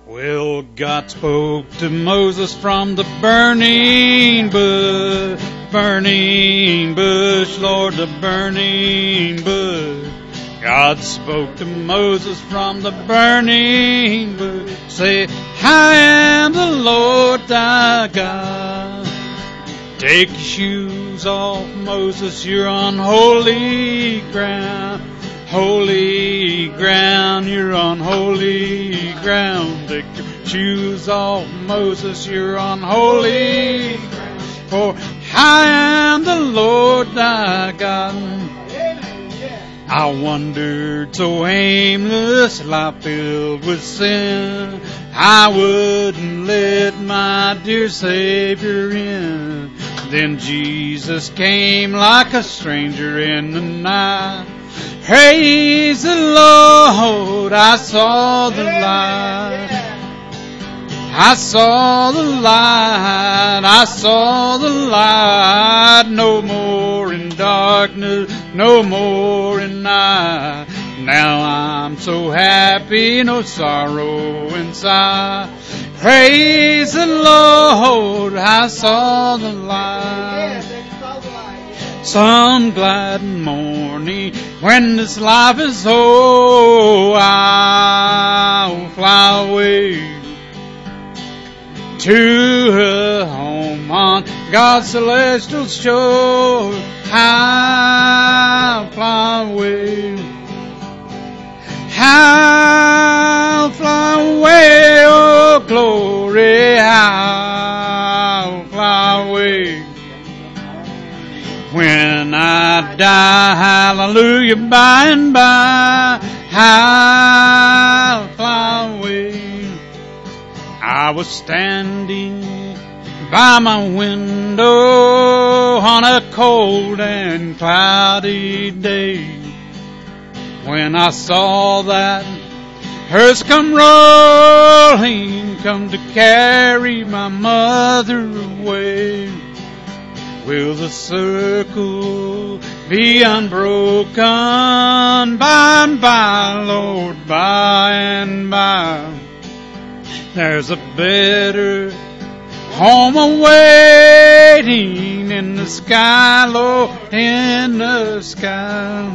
Well, God spoke to Moses from the burning bush, Lord, the burning bush. God spoke to Moses from the burning bush, say, I am the Lord thy God. Take your shoes off, Moses, you're on holy ground. Holy ground, you're on holy ground. Take your shoes off, Moses, you're on holy ground. For I am the Lord thy God. I wandered so aimless, life filled with sin. I wouldn't let my dear Savior in. Then Jesus came like a stranger in the night. Praise the Lord, I saw the light. I saw the light, I saw the light. No more in darkness, no more in night. Now I'm so happy, no sorrow inside. Praise the Lord, I saw the light. Some glad morning when this life is o'er, I'll fly away to a home on God's celestial shore. I'll fly away. I'll fly away, oh glory, I'll fly away. When I die, hallelujah, by and by, I'll fly away. I was standing by my window on a cold and cloudy day when I saw that hearse come rolling, come to carry my mother away. Will the circle be unbroken by and by, Lord, by and by? There's a better home awaiting in the sky, Lord, in the sky.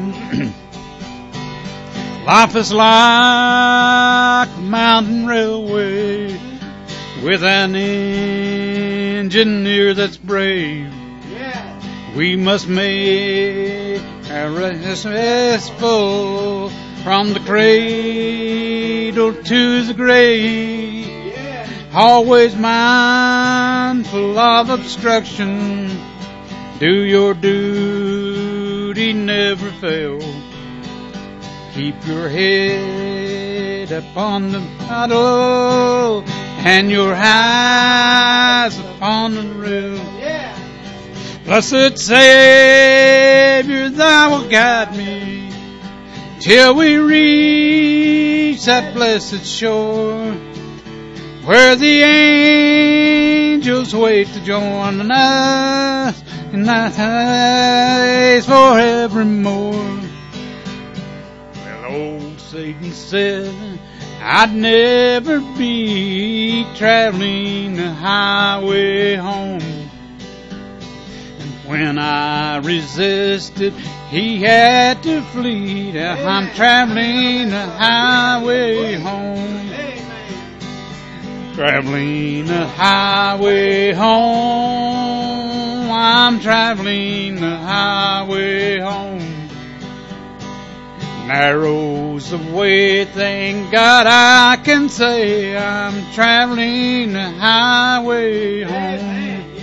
Life is like a mountain railway with an engineer that's brave. We must make our restful from the cradle to the grave. Always mindful of obstruction. Do your duty, never fail. Keep your head upon the paddle and your eyes upon the rail. Blessed Savior, thou wilt guide me till we reach that blessed shore where the angels wait to join us in thy days forevermore. Well, old Satan said I'd never be traveling the highway home. When I resisted, he had to flee. I'm traveling the highway home. Traveling the highway home. I'm traveling the highway home. Narrow's the way, thank God I can say I'm traveling the highway home.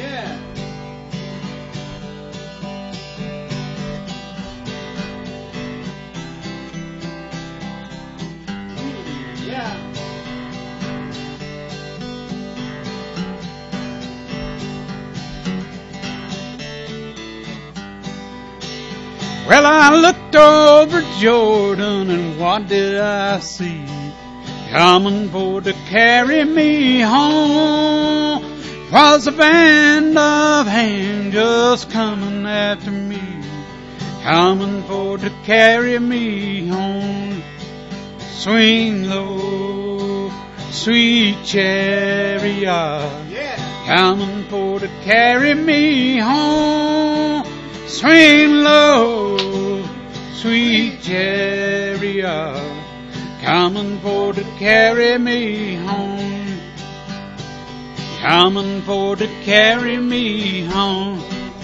Well, I looked over Jordan and what did I see? Coming for to carry me home was a band of angels coming after me, coming for to carry me home. Swing low, sweet chariot, coming for to carry me home. Swing low, sweet chariot, coming for to carry me home. Coming for to carry me home.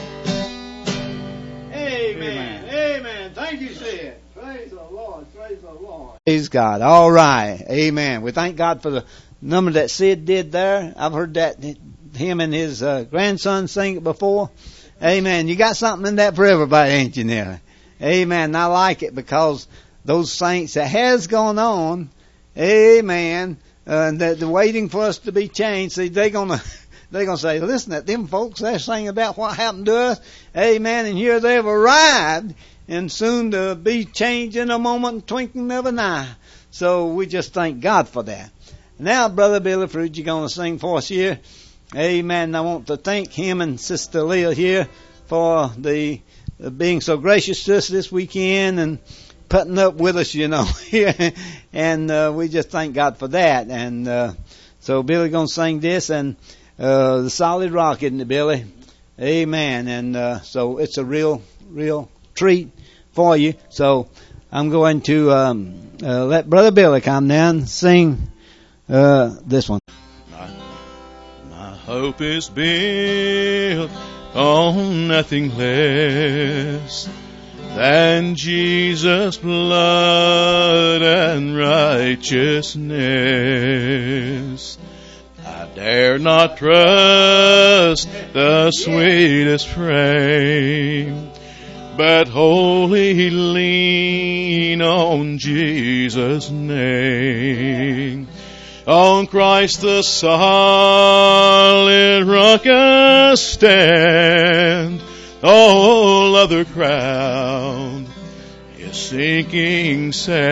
Amen. Amen. Thank you, Sid. Praise the Lord. Praise the Lord. Praise God. All right. Amen. We thank God for the number that Sid did there. I've heard that him and his grandson sing it before. Amen. You got something in that for everybody, ain't you, Nelly? Amen. And I like it because those saints that has gone on, amen, and they're waiting for us to be changed. See, they're gonna say, listen, at them folks, they're singing about what happened to us. Amen. And here they've arrived and soon to be changed in a moment, twinkling of an eye. So we just thank God for that. Now, Brother Billy Fruit, you're going to sing for us here. Amen. I want to thank him and Sister Leah here for the being so gracious to us this weekend and putting up with us, you know, here. And we just thank God for that. And so Billy's going to sing this and the Solid Rock, isn't it, Billy? Amen. And so it's a real treat for you. So I'm going to let Brother Billy come down and sing this one. My hope is built on nothing less than Jesus' blood and righteousness. I dare not trust the sweetest frame, but wholly lean on Jesus' name. On Christ the solid rock I stand. All other ground is sinking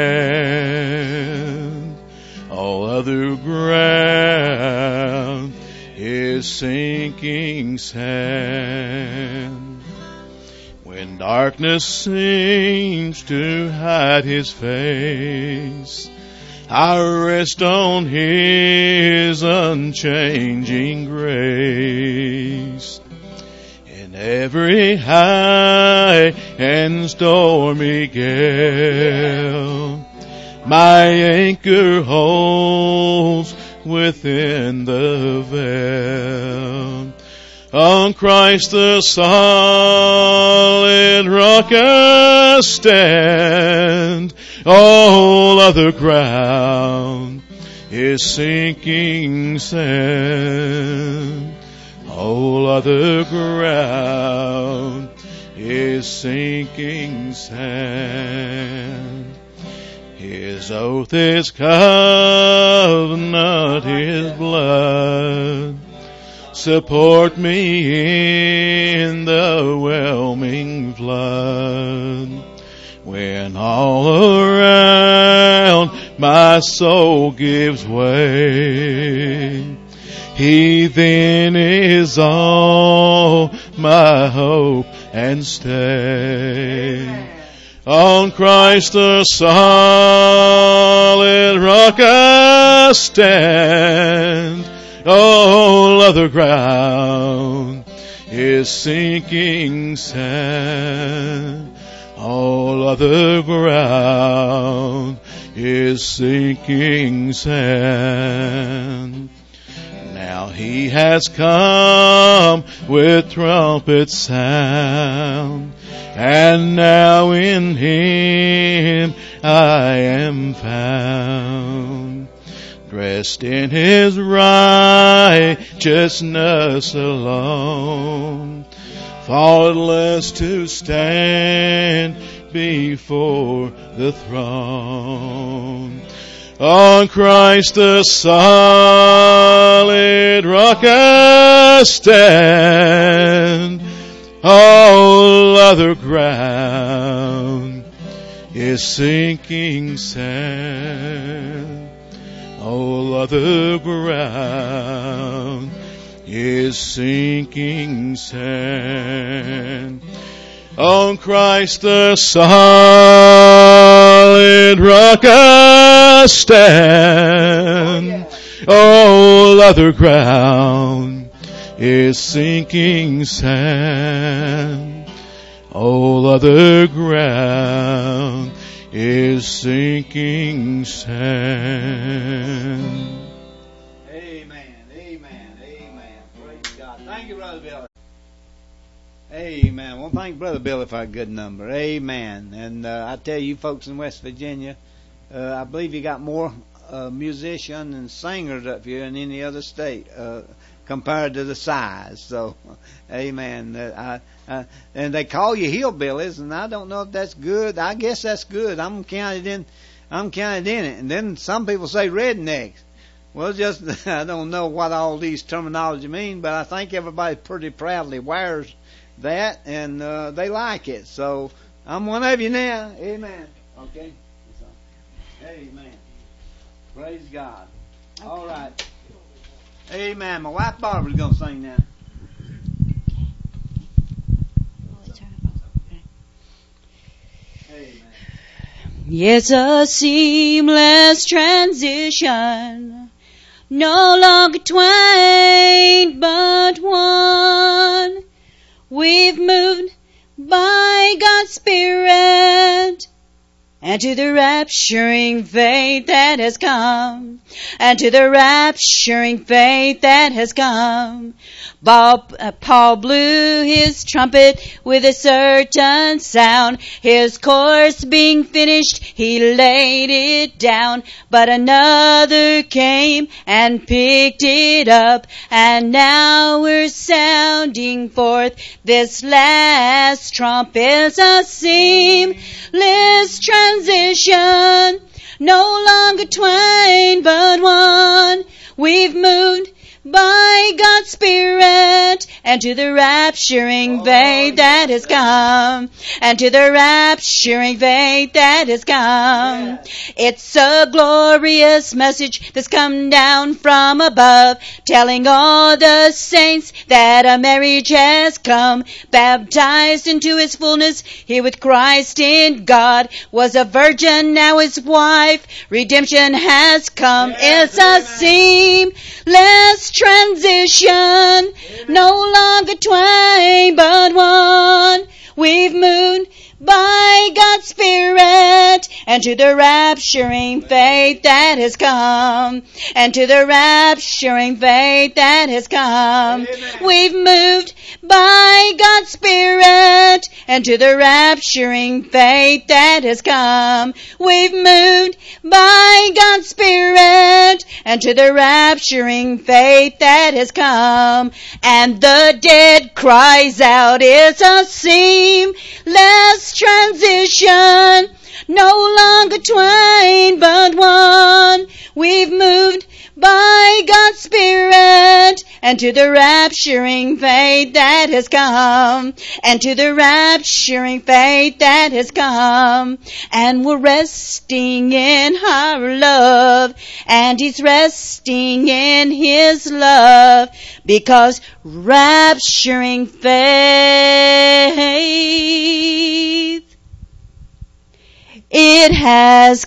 sand. All other ground is sinking sand. When darkness seems to hide His face, I rest on His unchanging grace. In every high and stormy gale, my anchor holds within the veil. On Christ the solid rock I stand. All other ground is sinking sand. All other ground is sinking sand. His oath, His covenant, His blood support me in the whelming flood. When all around my soul gives way, He then is all my hope and stay. On Christ the solid rock I stand. All other ground is sinking sand. All other ground is sinking sand. Now He has come with trumpet sound, and now in Him I am found, dressed in His righteousness alone, faultless to stand before the throne. On Christ the solid rock I stand. All other ground is sinking sand. All other ground is sinking sand. On Christ the solid rock I stand. All other ground is sinking sand. All other ground is sinking sand. Amen, amen, amen. Praise God. Thank you, Brother Billy. Amen. Well, thank Brother Billy for a good number. Amen. And I tell you folks in West Virginia, I believe you got more musicians and singers up here in any other state compared to the size. So, amen. And they call you hillbillies, and I don't know if that's good. I guess that's good. I'm counted in it. And then some people say rednecks. Well, just I don't know what all these terminology mean, but I think everybody pretty proudly wears that, and they like it. So I'm one of you now. Amen. Okay. So, amen. Praise God. Okay. All right. Amen. My wife Barbara's going to sing now. Amen. It's a seamless transition, no longer twain but one. We've moved by God's Spirit and to the rapturing faith that has come, and to the rapturing faith that has come. Paul blew his trumpet with a certain sound. His course being finished, he laid it down. But another came and picked it up, and now we're sounding forth this last trump. Is a seamless transition, no longer twain but one. We've moved by God's Spirit and to the rapturing faith that has come, and to the rapturing faith that has come. Yeah. It's a glorious message that's come down from above, telling all the saints that a marriage has come. Baptized into his fullness, he with Christ in God, was a virgin, now his wife. Redemption has come. Yes, it's a seamless transition, no longer twain but one. We've moved by God's Spirit and to the rapturing faith that has come, and to the rapturing faith that has come. Amen. We've moved by God's Spirit and to the rapturing faith that has come. We've moved by God's Spirit and to the rapturing faith that has come. And the dead cries out, it's a seamless transition, no longer twain but one. We've moved by God's Spirit and to the rapturing faith that has come, and to the rapturing faith that has come. And we're resting in our love, and he's resting in his love, because rapturing faith, it has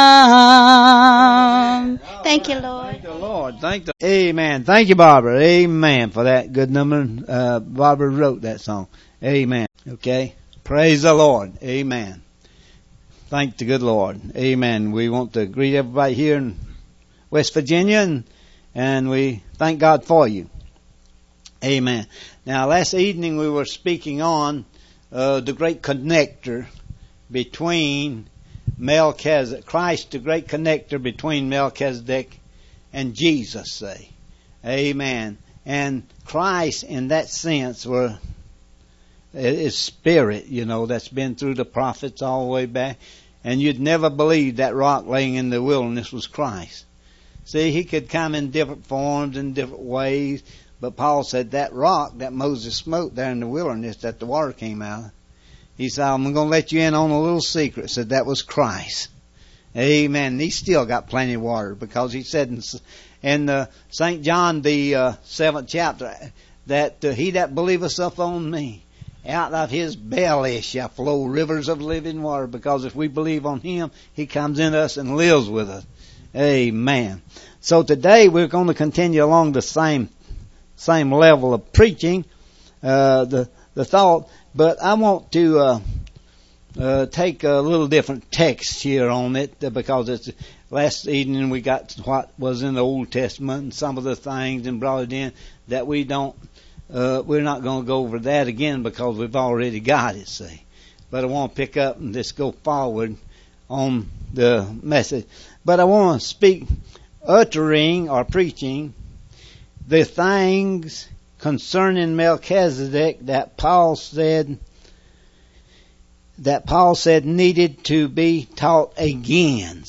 come. Thank you, Lord. Thank the Lord. Thank the Amen. Thank you, Barbara. Amen for that good number. Barbara wrote that song. Amen. Okay. Praise the Lord. Amen. Thank the good Lord. Amen. We want to greet everybody here in West Virginia, and we thank God for you. Amen. Now, last evening we were speaking on the great connector between Melchizedek, Christ, the great connector between Melchizedek and Jesus, say. Amen. And Christ, in that sense, is spirit, that's been through the prophets all the way back. And you'd never believe that rock laying in the wilderness was Christ. See, he could come in different forms, in different ways. But Paul said that rock that Moses smote there in the wilderness, that the water came out of, he said, I'm going to let you in on a little secret. Said that was Christ. Amen. And he still got plenty of water, because he said in St. John, the 7th chapter, that he that believeth upon me, out of his belly shall flow rivers of living water. Because if we believe on him, he comes in us and lives with us. Amen. So today we're going to continue along the same level of preaching, the thought, but I want to take a little different text here on it, because it's last evening we got what was in the Old Testament and some of the things and brought it in that we're not going to go over that again because we've already got it, see. But I want to pick up and just go forward on the message. But I want to speak uttering or preaching the things concerning Melchizedek that Paul said needed to be taught again,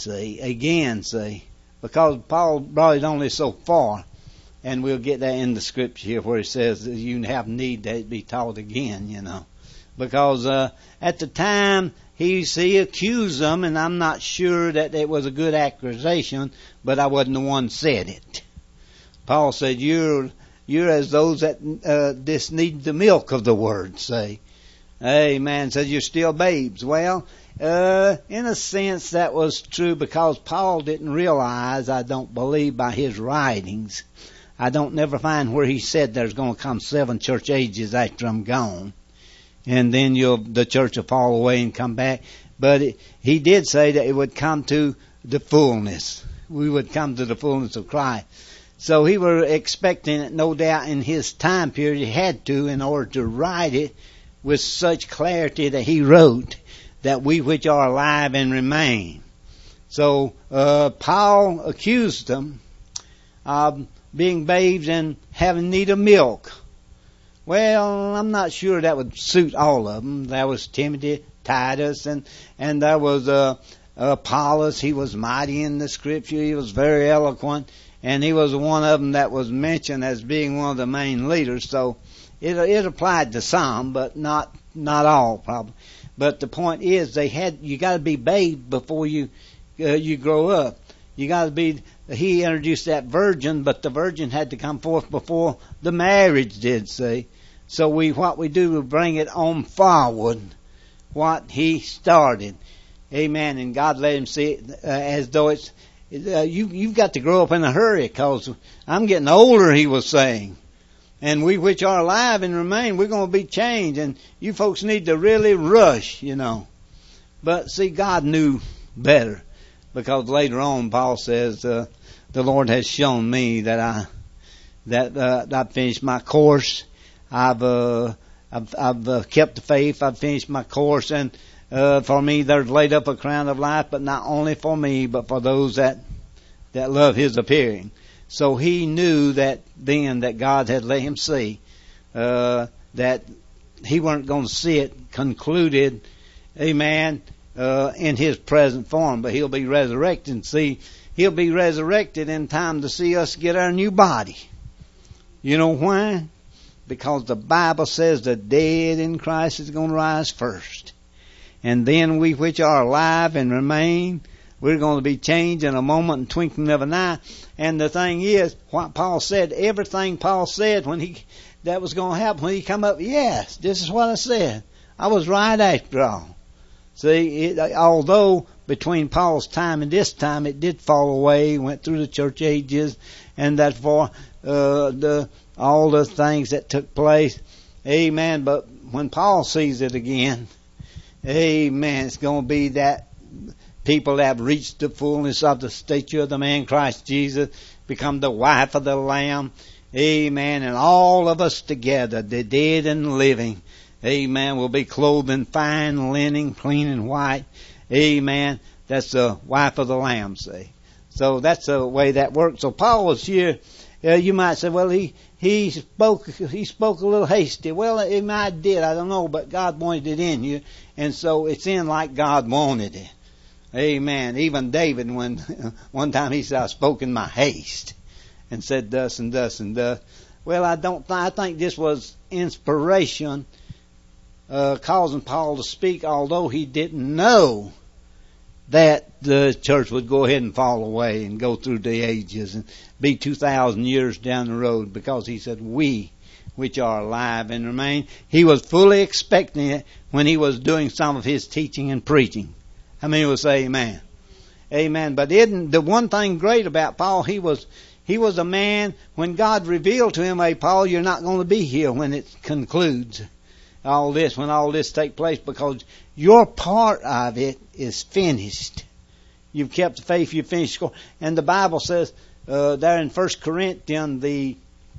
see. Because Paul brought it only so far, and we'll get that in the scripture here where it says that you have need that it be taught again, you know. Because at the time he accused them, and I'm not sure that it was a good accusation, but I wasn't the one said it. Paul said, you're as those that just need the milk of the word, say. Amen. Says you're still babes. Well, in a sense that was true, because Paul didn't realize, I don't believe by his writings, I don't never find where he said there's going to come 7 church ages after I'm gone, and then the church will fall away and come back. But he did say that it would come to the fullness. We would come to the fullness of Christ. So he were expecting it, no doubt, in his time period. He had to, in order to write it with such clarity that he wrote, that we which are alive and remain. So Paul accused them of being babes and having need of milk. Well, I'm not sure that would suit all of them. There was Timothy, Titus, and there was Apollos. He was mighty in the scripture. He was very eloquent, and he was one of them that was mentioned as being one of the main leaders. So it applied to some, but not all probably. But the point is, you got to be bathed before you grow up. You got to be. He introduced that virgin, but the virgin had to come forth before the marriage did. See, so what we do, we bring it on forward what he started. Amen. And God let him see it as though it's you've got to grow up in a hurry, because I'm getting older. He was saying. And we which are alive and remain, we're going to be changed. And you folks need to really rush, you know. But see, God knew better. Because later on, Paul says, the Lord has shown me that I've finished my course. I've kept the faith. I've finished my course. And for me, there's laid up a crown of life, but not only for me, but for those that love his appearing. So he knew that then that God had let him see that he weren't going to see it concluded, amen, in his present form, but he'll be resurrected. See, he'll be resurrected in time to see us get our new body. You know why? Because the Bible says the dead in Christ is going to rise first. And then we which are alive and remain, we're going to be changed in a moment and twinkling of an eye. And the thing is, what Paul said, everything Paul said that was going to happen when he come up, yes, this is what I said. I was right after all. See, although between Paul's time and this time it did fall away, went through the church ages, and therefore all the things that took place, amen. But when Paul sees it again, amen, it's going to be that people that have reached the fullness of the stature of the man Christ Jesus, become the wife of the Lamb, amen. And all of us together, the dead and the living, amen, will be clothed in fine linen, clean and white, amen. That's the wife of the Lamb, see. So that's the way that works. So Paul was here. You might say, well, he spoke a little hasty. Well, he might did, I don't know, but God wanted it in you, and so it's in like God wanted it. Amen. Even David, when one time he said, I spoke in my haste and said thus and thus and thus. Well, I think this was inspiration, causing Paul to speak, although he didn't know that the church would go ahead and fall away and go through the ages and be 2,000 years down the road, because he said, we which are alive and remain. He was fully expecting it when he was doing some of his teaching and preaching. How many will say amen? Amen. But isn't the one thing great about Paul? He was a man, when God revealed to him, hey, Paul, you're not going to be here when it concludes all this, when all this takes place, because your part of it is finished. You've kept the faith, you've finished score. And the Bible says, there in 1 Corinthians, the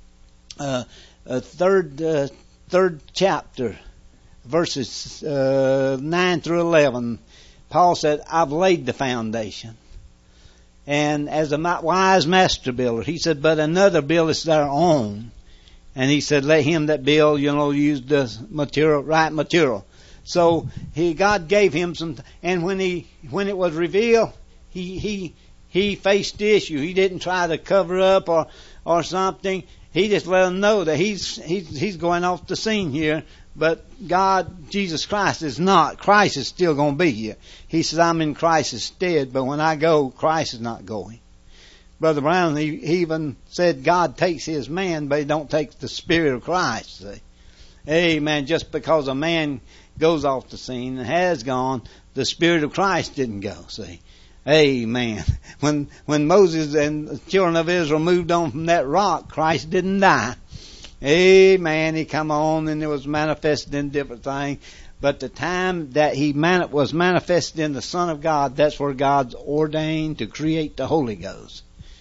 third chapter, verses 9 through 11, Paul said, I've laid the foundation. And as a wise master builder, he said, but another buildeth their own. And he said, let him that build, use the material, right material. So God gave him some, and when it was revealed, he faced the issue. He didn't try to cover up or something. He just let them know that he's going off the scene here. But God, Jesus Christ, is not. Christ is still going to be here. He says, I'm in Christ's stead, but when I go, Christ is not going. Brother Brown, he even said God takes his man, but he don't take the Spirit of Christ. See? Amen. Just because a man goes off the scene and has gone, the Spirit of Christ didn't go. See? Amen. When Moses and the children of Israel moved on from that rock, Christ didn't die. Amen. He come on and it was manifested in different things. But the time that he was manifested in the Son of God, that's where God's ordained to create the Holy Ghost.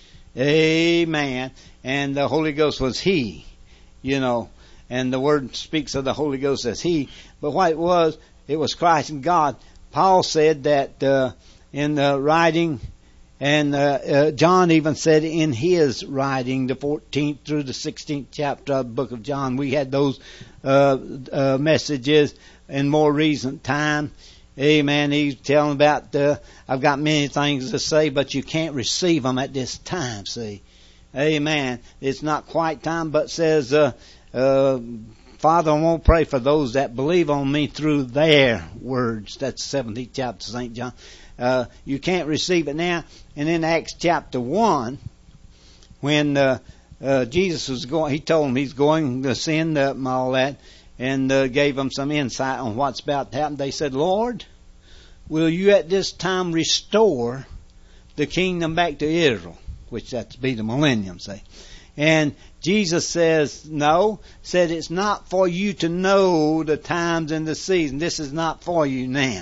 Amen. And the Holy Ghost was He, and the Word speaks of the Holy Ghost as He. But what it was Christ and God. Paul said that in the writing, and John even said in his writing, the 14th through the 16th chapter of the book of John, we had those messages in more recent time. Amen. He's telling about, I've got many things to say, but you can't receive them at this time, see. Amen. It's not quite time, but says, Father, I want to pray for those that believe on me through their words. That's the 17th chapter of St. John. You can't receive it now. And in Acts chapter 1, when Jesus was going, he told them he's going to send up and all that, and gave them some insight on what's about to happen. They said, Lord, will you at this time restore the kingdom back to Israel? Which that's be the millennium, say. And Jesus says, no, said it's not for you to know the times and the season. This is not for you now.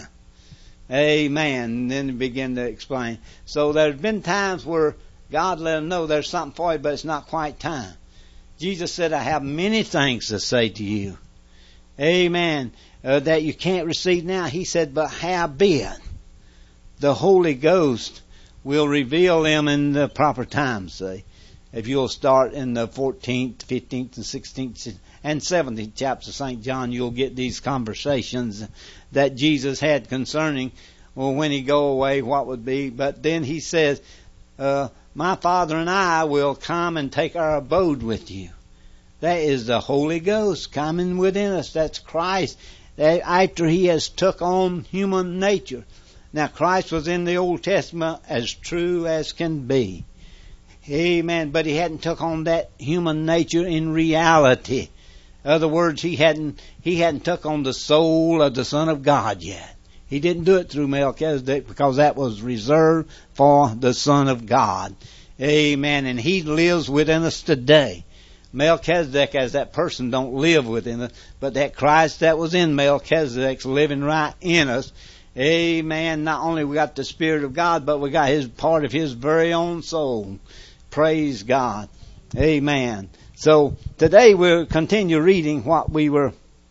Amen. And then he began to explain. So there's been times where God let them know there's something for you, but it's not quite time. Jesus said, I have many things to say to you. Amen. That you can't receive now. He said, but howbeit the Holy Ghost will reveal them in the proper time, see. If you'll start in the 14th, 15th, and 16th, and 17th chapters of St. John, you'll get these conversations that Jesus had concerning, well, when he go away, what would be. But then he says, my Father and I will come and take our abode with you. That is the Holy Ghost coming within us. That's Christ. After He has took on human nature. Now Christ was in the Old Testament as true as can be. Amen. But He hadn't took on that human nature in reality. In other words, He hadn't took on the soul of the Son of God yet. He didn't do it through Melchizedek because that was reserved for the Son of God. Amen. And He lives within us today. Melchizedek as that person don't live within us, but that Christ that was in Melchizedek's living right in us. Amen. Not only we got the Spirit of God, but we got His part of His very own soul. Praise God. Amen. So today we'll continue reading what we were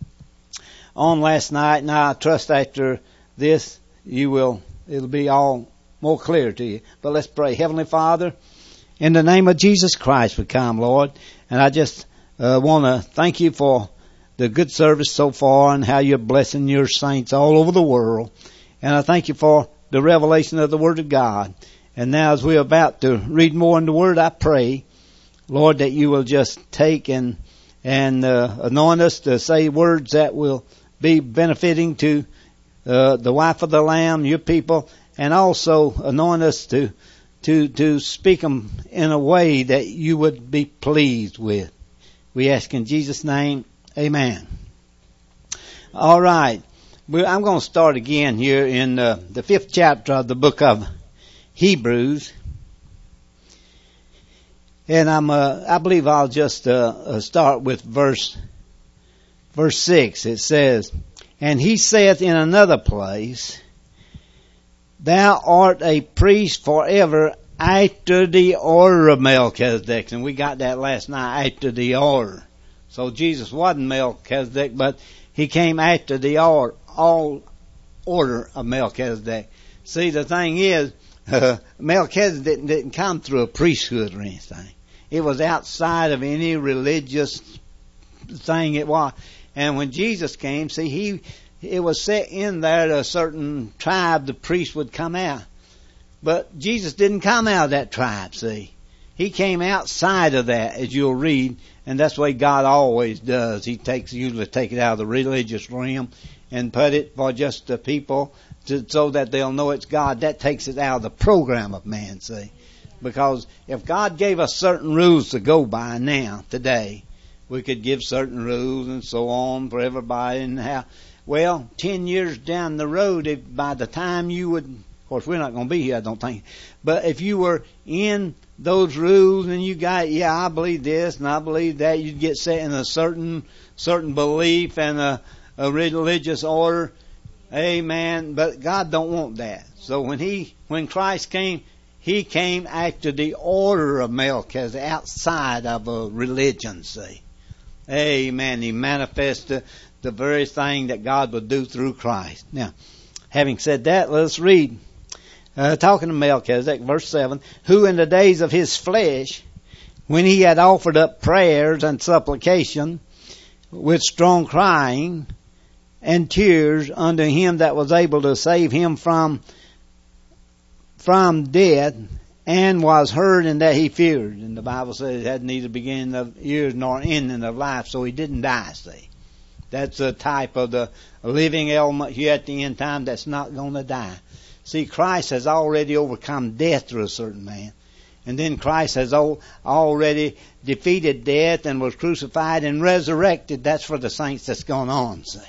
on last night. Now I trust after this it'll be all more clear to you. But let's pray. Heavenly Father, in the name of Jesus Christ we come, Lord. And I just want to thank you for the good service so far and how you're blessing your saints all over the world. And I thank you for the revelation of the Word of God. And now as we're about to read more in the Word, I pray, Lord, that you will just take and anoint us to say words that will be benefiting to the wife of the Lamb, your people, and also anoint us to speak them in a way that you would be pleased with. We ask in Jesus' name, amen. All right. I'm going to start again here in the 5th chapter of the book of Hebrews. And I believe I'll just start with verse 6. It says, "And he saith in another place, Thou art a priest forever after the order of Melchizedek." And we got that last night, after the order. So Jesus wasn't Melchizedek, but he came after the order of Melchizedek. See, the thing is, Melchizedek didn't come through a priesthood or anything. It was outside of any religious thing it was. And when Jesus came, see, it was set in there to a certain tribe the priest would come out. But Jesus didn't come out of that tribe, see. He came outside of that, as you'll read, and that's the way God always does. He usually take it out of the religious realm and put it for just the people so that they'll know it's God. That takes it out of the program of man, see. Because if God gave us certain rules to go by now, today, we could give certain rules and so on for everybody and how. Well, 10 years down the road, by the time you would, of course we're not going to be here, I don't think, but if you were in those rules and you got, I believe this and I believe that, you'd get set in a certain belief and a religious order. Amen. But God don't want that. So when Christ came, He came after the order of Melchizedek, outside of a religion, see. Amen. He manifested the very thing that God would do through Christ. Now, having said that, let's read. Talking to Melchizedek, verse 7, "Who in the days of his flesh, when he had offered up prayers and supplication with strong crying and tears unto him that was able to save him from death, and was heard in that he feared." And the Bible says it had neither beginning of years nor ending of life, so he didn't die, see. That's a type of the living element here at the end time that's not going to die. See, Christ has already overcome death through a certain man. And then Christ has already defeated death and was crucified and resurrected. That's for the saints that's gone on, see.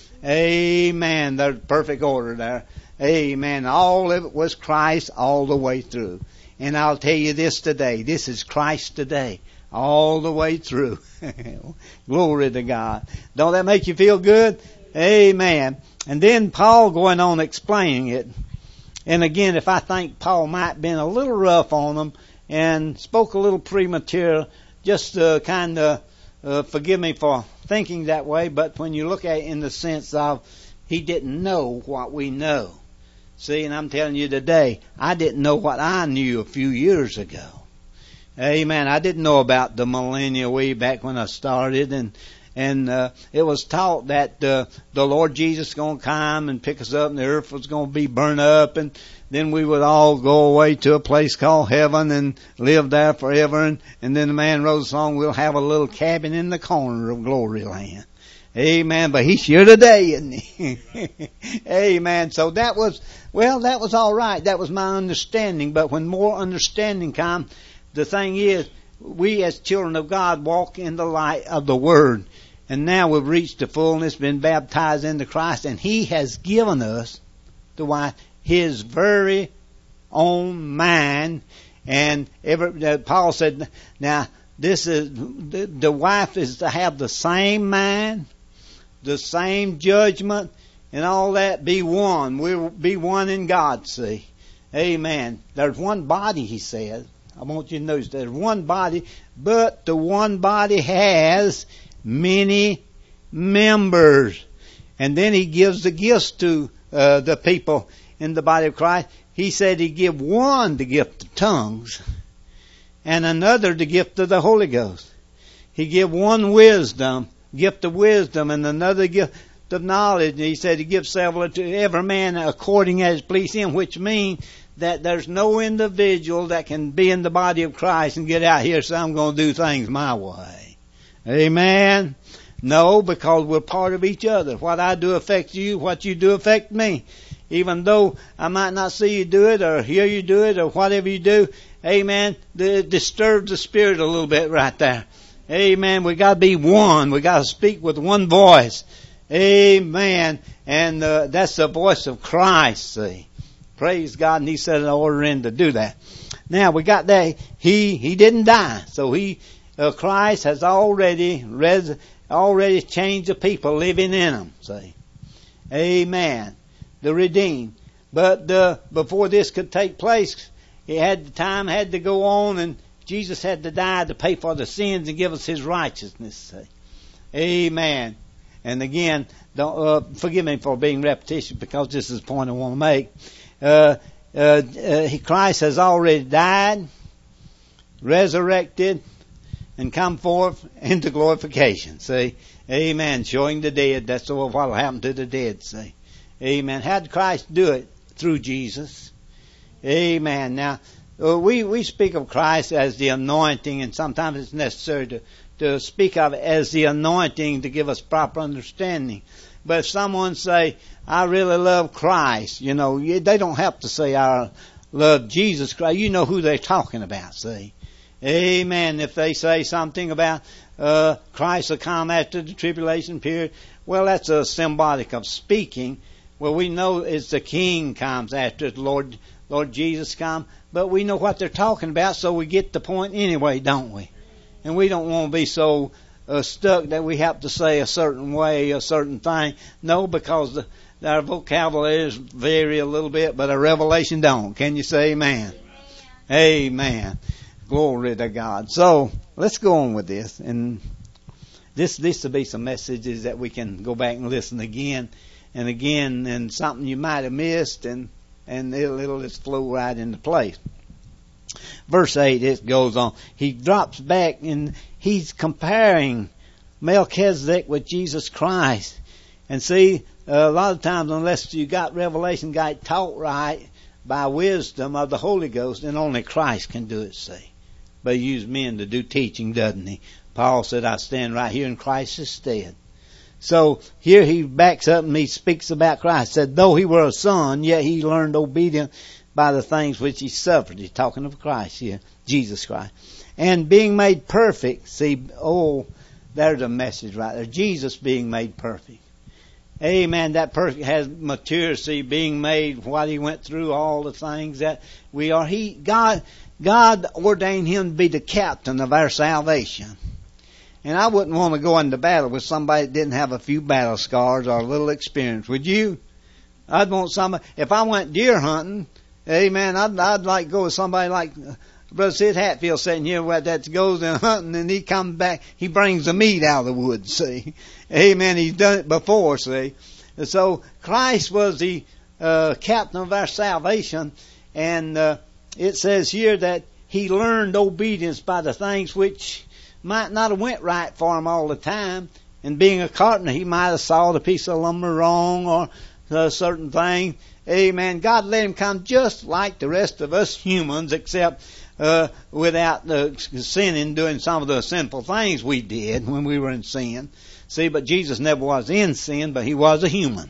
Amen. There's perfect order there. Amen. All of it was Christ all the way through. And I'll tell you this today. This is Christ today. All the way through. Glory to God. Don't that make you feel good? Amen. And then Paul going on explaining it. And again, if I think Paul might have been a little rough on them and spoke a little premature, just kind of forgive me for thinking that way. But when you look at it in the sense of he didn't know what we know. See, and I'm telling you today, I didn't know what I knew a few years ago. Amen. I didn't know about the millennia way back when I started, and it was taught that the Lord Jesus is going to come and pick us up, and the earth was going to be burned up, and then we would all go away to a place called heaven and live there forever. And then the man wrote a song, "We'll have a little cabin in the corner of glory land." Amen. But he's here today, isn't he? Amen. So that was all right. That was my understanding. But when more understanding comes, the thing is, we as children of God walk in the light of the Word. And now we've reached the fullness, been baptized into Christ, and He has given us His very own mind. And Paul said, now, this is, the wife is to have the same mind, the same judgment, and all that, be one. We'll be one in God, see. Amen. There's one body, he says. I want you to notice there's one body, but the one body has many members. And then he gives the gifts to the people in the body of Christ. He said he give one the gift of tongues and another the gift of the Holy Ghost. He give one gift of wisdom, and another gift of knowledge. And he said he gives several to every man according as please him, which means that there's no individual that can be in the body of Christ and get out here and say, I'm going to do things my way. Amen. No, because we're part of each other. What I do affects you. What you do affects me. Even though I might not see you do it or hear you do it or whatever you do. Amen. It disturbs the spirit a little bit right there. Amen. We got to be one. We got to speak with one voice. Amen. And that's the voice of Christ, see. Praise God, and He set an order in to do that. Now we got that. He didn't die, so Christ has already changed the people living in them. See, amen. The redeemed. But before this could take place, time had to go on, and Jesus had to die to pay for the sins and give us His righteousness. See, amen. And again, don't forgive me for being repetitious, because this is the point I want to make. Christ has already died, resurrected, and come forth into glorification. See, amen. Showing the dead. That's what will happen to the dead. See, amen. How did Christ do it? Through Jesus. Amen. Now, we speak of Christ as the anointing, and sometimes it's necessary to speak of it as the anointing to give us proper understanding. But if someone say, I really love Christ, they don't have to say, I love Jesus Christ. You know who they're talking about, see. Amen. If they say something about Christ will come after the tribulation period, well, that's a symbolic of speaking. Well, we know it's the King comes after the Lord Jesus come, but we know what they're talking about, so we get the point anyway, don't we? And we don't want to be so stuck that we have to say a certain way, a certain thing. No, because our vocabularies vary a little bit, but our revelation don't. Can you say amen? Amen. Glory to God. So let's go on with this, and this will be some messages that we can go back and listen again and again, and something you might have missed, and it'll just flow right into place. Verse 8, it goes on. He drops back, and he's comparing Melchizedek with Jesus Christ. And see, a lot of times, unless you got revelation, got it taught right by wisdom of the Holy Ghost, then only Christ can do it, see. But he used men to do teaching, doesn't he? Paul said, I stand right here in Christ's stead. So here he backs up and he speaks about Christ. Said, though he were a son, yet he learned obedience by the things which he suffered. He's talking of Christ here, Jesus Christ. And being made perfect, see, there's a message right there. Jesus being made perfect. Amen. That perfect has maturity, being made what he went through, all the things that we are. God ordained him to be the captain of our salvation. And I wouldn't want to go into battle with somebody that didn't have a few battle scars or a little experience. Would you? I'd want somebody, if I went deer hunting, amen, I'd like to go with somebody like Brother Sid Hatfield sitting here where that goes in hunting, and he comes back, he brings the meat out of the woods, see. Amen, he's done it before, see. And so Christ was the captain of our salvation, and it says here that he learned obedience by the things which might not have went right for him all the time. And being a carpenter, he might have sawed a piece of lumber wrong or a certain thing. Amen. God let him come just like the rest of us humans, except without sinning, doing some of the sinful things we did when we were in sin. See, but Jesus never was in sin, but he was a human.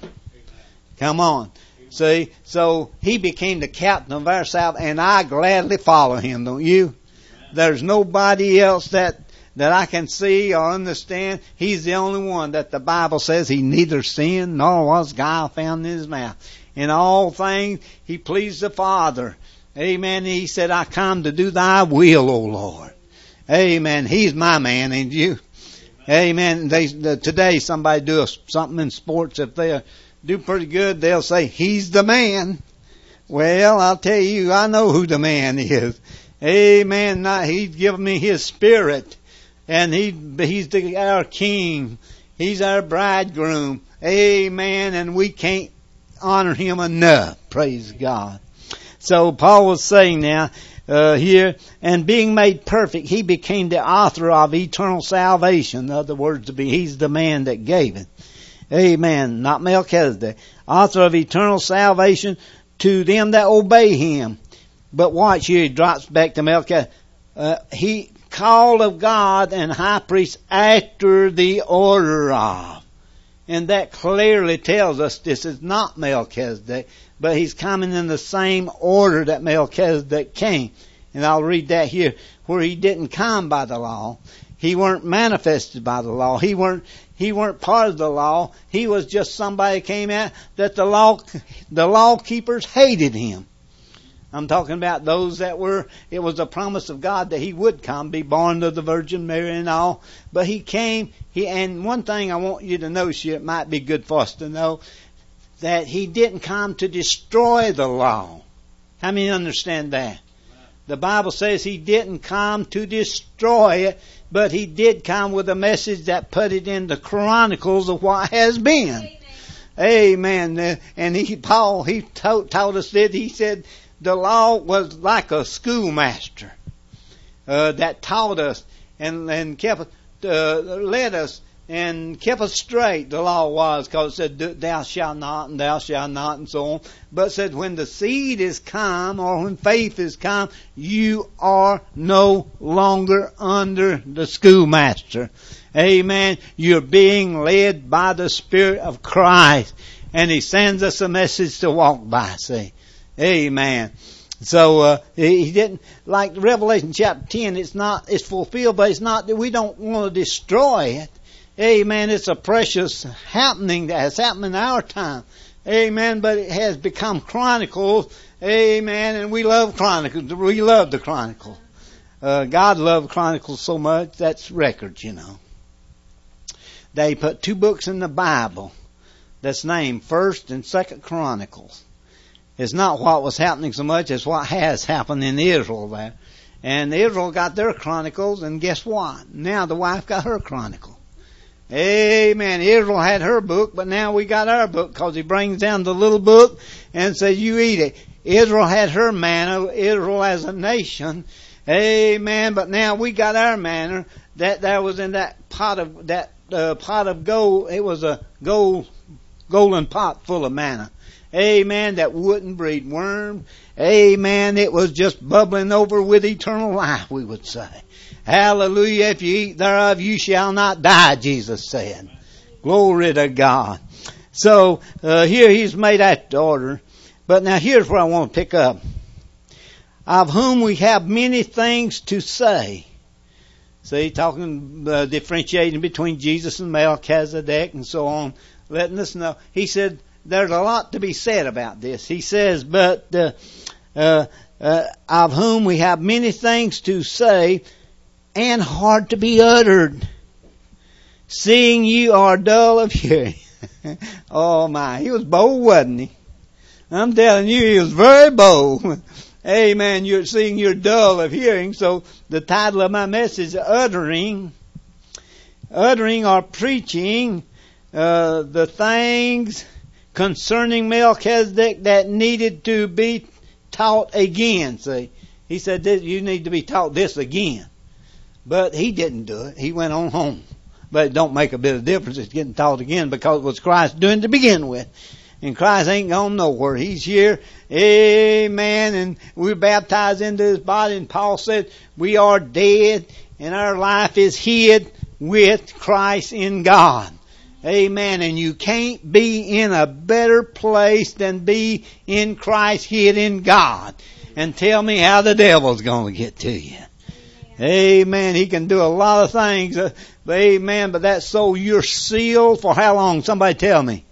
Come on. See, so he became the captain of our salvation, and I gladly follow him, don't you? There's nobody else that I can see or understand. He's the only one that the Bible says he neither sinned nor was guile found in his mouth. In all things, he pleased the Father. Amen. He said, I come to do thy will, O Lord. Amen. He's my man, ain't you? Amen. Today, somebody do something in sports, if they do pretty good, they'll say, he's the man. Well, I'll tell you, I know who the man is. Amen. He's given me his spirit. And he's our king. He's our bridegroom. Amen. And we can't honor him enough. Praise God. So Paul was saying now here, and being made perfect, he became the author of eternal salvation. In other words, he's the man that gave it. Amen. Not Melchizedek. Author of eternal salvation to them that obey him. But watch here, he drops back to Melchizedek. He called of God and high priest after the order of. And that clearly tells us this is not Melchizedek, but he's coming in the same order that Melchizedek came. And I'll read that here, where he didn't come by the law. He weren't manifested by the law. He weren't part of the law. He was just somebody came out that the law keepers hated him. I'm talking about those that it was a promise of God that he would come, be born of the Virgin Mary and all. But he came, and one thing I want you to notice here, it might be good for us to know, that he didn't come to destroy the law. How many understand that? The Bible says he didn't come to destroy it, but he did come with a message that put it in the chronicles of what has been. Amen. And Paul taught us that. He said the law was like a schoolmaster that taught us and kept led us and kept us straight. The law was, because it said thou shalt not and thou shalt not and so on. But it said when the seed is come, or when faith is come, you are no longer under the schoolmaster. Amen. You're being led by the Spirit of Christ, and He sends us a message to walk by. See, amen. So He didn't, like Revelation chapter 10. It's fulfilled, but it's not that we don't want to destroy it. Amen. It's a precious happening that has happened in our time. Amen. But it has become chronicles. Amen. And we love chronicles. We love the chronicles. God loved chronicles so much. That's records, you know. They put 2 books in the Bible that's named 1st and 2nd Chronicles. It's not what was happening so much as what has happened in Israel there. And Israel got their chronicles, and guess what? Now the wife got her chronicle. Amen. Israel had her book, but now we got our book, because He brings down the little book and says, you eat it. Israel had her manna, Israel as a nation. Amen. But now we got our manna that was in that pot of gold. It was a golden pot full of manna. Amen. That wouldn't breed worms. Amen. It was just bubbling over with eternal life, we would say. Hallelujah. If you eat thereof, you shall not die, Jesus said. Glory to God. So, here He's made that order. But now here's where I want to pick up. Of whom we have many things to say. See, talking, differentiating between Jesus and Melchizedek and so on, letting us know. He said, there's a lot to be said about this. He says, but, of whom we have many things to say, and hard to be uttered, seeing you are dull of hearing. Oh my, he was bold, wasn't he? I'm telling you, he was very bold. Amen. You're seeing you're dull of hearing. So the title of my message is uttering or preaching the things concerning Melchizedek that needed to be taught again. See, he said you need to be taught this again. But he didn't do it. He went on home. But it don't make a bit of difference. It's getting taught again, because it was Christ doing to begin with. And Christ ain't gone nowhere. He's here. Amen. And we're baptized into His body. And Paul said we are dead and our life is hid with Christ in God. Amen. And you can't be in a better place than be in Christ, hid in God. And tell me how the devil's going to get to you. Amen. He can do a lot of things. Amen. But that's so you're sealed for how long? Somebody tell me.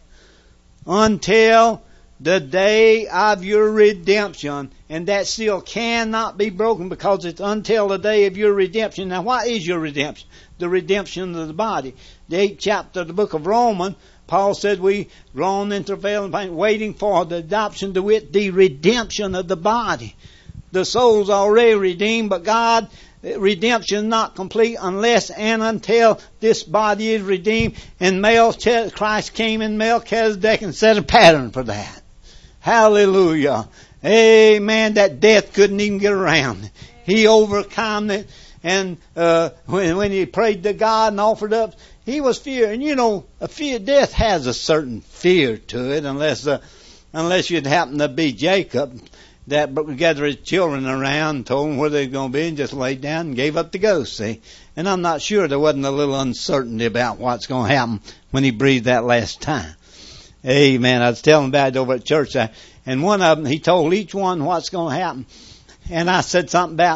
Until the day of your redemption. And that seal cannot be broken, because it's until the day of your redemption. Now what is your redemption? The redemption of the body. The 8th chapter of the book of Romans, Paul said we groan in travail and pain, waiting for the adoption, to wit, the redemption of the body. The soul's already redeemed, but God, redemption not complete unless and until this body is redeemed. And Christ came in Melchizedek and set a pattern for that. Hallelujah. Amen. That death couldn't even get around. He overcome it. And when he prayed to God and offered up, he was fear. And you know, death has a certain fear to it, unless you'd happen to be Jacob, that gathered his children around and told them where they were going to be and just laid down and gave up the ghost, see. And I'm not sure there wasn't a little uncertainty about what's going to happen when he breathed that last time. Amen. I was telling about it over at church, and one of them, he told each one what's going to happen. And I said something about,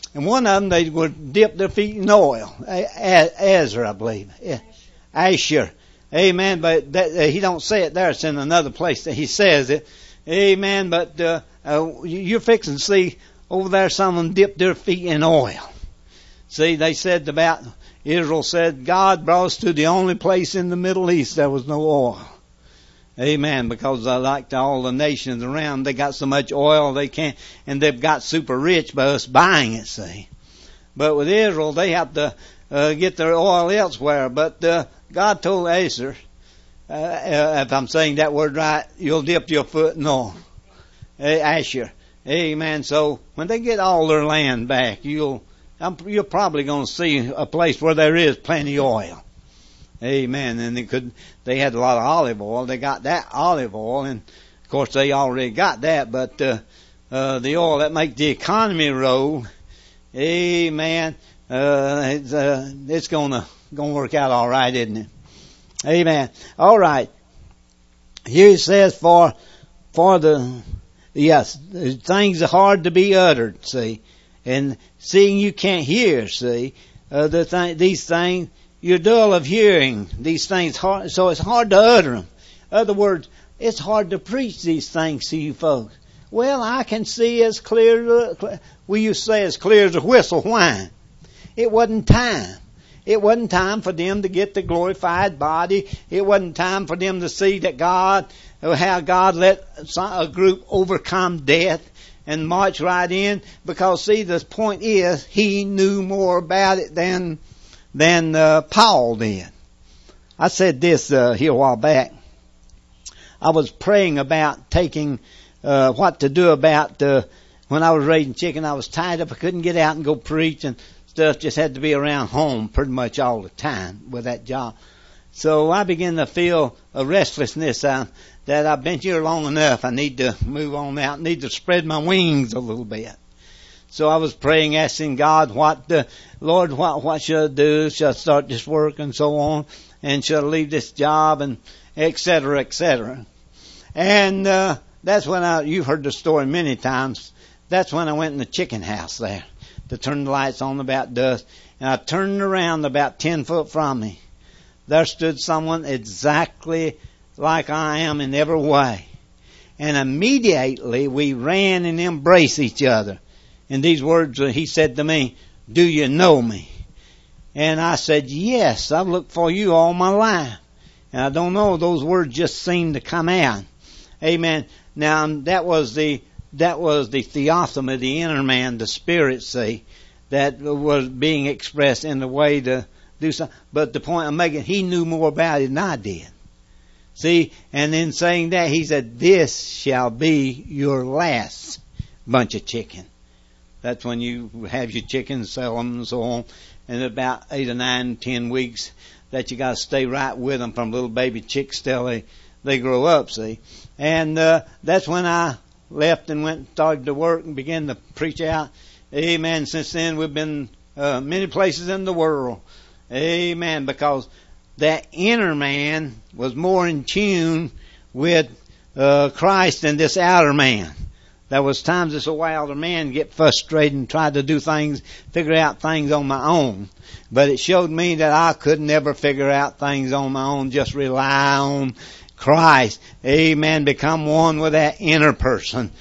And one of them, they would dip their feet in oil. Ezra, I believe. Asher. Amen. But that, he don't say it there. It's in another place that he says it. Amen. But you're fixing to see over there someone dipped their feet in oil. See, they said about, Israel said, God brought us to the only place in the Middle East there was no oil. Amen. Because like all the nations around, they got so much oil they can't, and they've got super rich by us buying it, see. But with Israel, they have to get their oil elsewhere. But God told Asher, if I'm saying that word right, you'll dip your foot in oil. Asher. Amen. So when they get all their land back, you're probably going to see a place where there is plenty of oil. Amen. And they had a lot of olive oil. They got that olive oil, and of course they already got that. But the oil that makes the economy roll, amen. It's gonna work out all right, isn't it? Amen. All right. Here it says things are hard to be uttered. See, and seeing you can't hear. See, these things. You're dull of hearing. These things hard, so it's hard to utter them. In other words, it's hard to preach these things to you folks. Well, I can see as clear, we used to say as clear as a whistle whine. It wasn't time. It wasn't time for them to get the glorified body. It wasn't time for them to see that how God let a group overcome death and march right in. Because see, the point is, he knew more about it than Paul did. I said this here a while back. I was praying about taking what to do about when I was raising chicken. I was tied up. I couldn't get out and go preach and stuff. Just had to be around home pretty much all the time with that job. So I began to feel a restlessness that I've been here long enough. I need to move on out. I need to spread my wings a little bit. So I was praying, asking God, Lord, what should I do? Should I start this work and so on? And should I leave this job? And et cetera, et cetera. And that's when you've heard the story many times. That's when I went in the chicken house there to turn the lights on about dusk. And I turned around about 10 foot from me. There stood someone exactly like I am in every way. And immediately we ran and embraced each other. In these words, he said to me, do you know me? And I said, yes, I've looked for you all my life. And I don't know, those words just seemed to come out. Amen. Now, that was the theophany, the inner man, the spirit, see, that was being expressed in the way to do something. But the point I'm making, he knew more about it than I did. See, and in saying that, he said, this shall be your last bunch of chicken. That's when you have your chickens, sell them and so on. And about 8 or 9, 10 weeks that you got to stay right with them from little baby chicks till they grow up, see. And that's when I left and went and started to work and began to preach out. Amen. Since then we've been many places in the world. Amen. Because that inner man was more in tune with Christ than this outer man. There was times as a wilder man get frustrated and tried to do things, figure out things on my own. But it showed me that I could never figure out things on my own. Just rely on Christ. Amen. Become one with that inner person.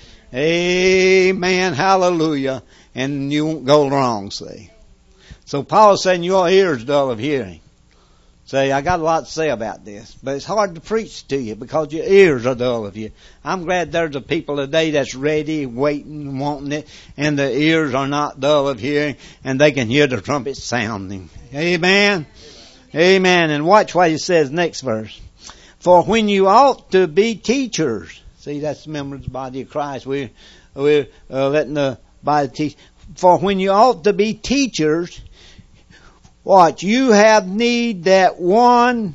Amen. Hallelujah. And you won't go wrong, see. So Paul's saying your ears dull of hearing. Say, I got a lot to say about this, but it's hard to preach to you because your ears are dull of you. I'm glad there's a people today that's ready, waiting, wanting it, and the ears are not dull of hearing, and they can hear the trumpet sounding. Amen? Amen. And watch what he says next verse. For when you ought to be teachers. See, that's the members of the body of Christ. We're letting the body teach. For when you ought to be teachers, what? You have need that one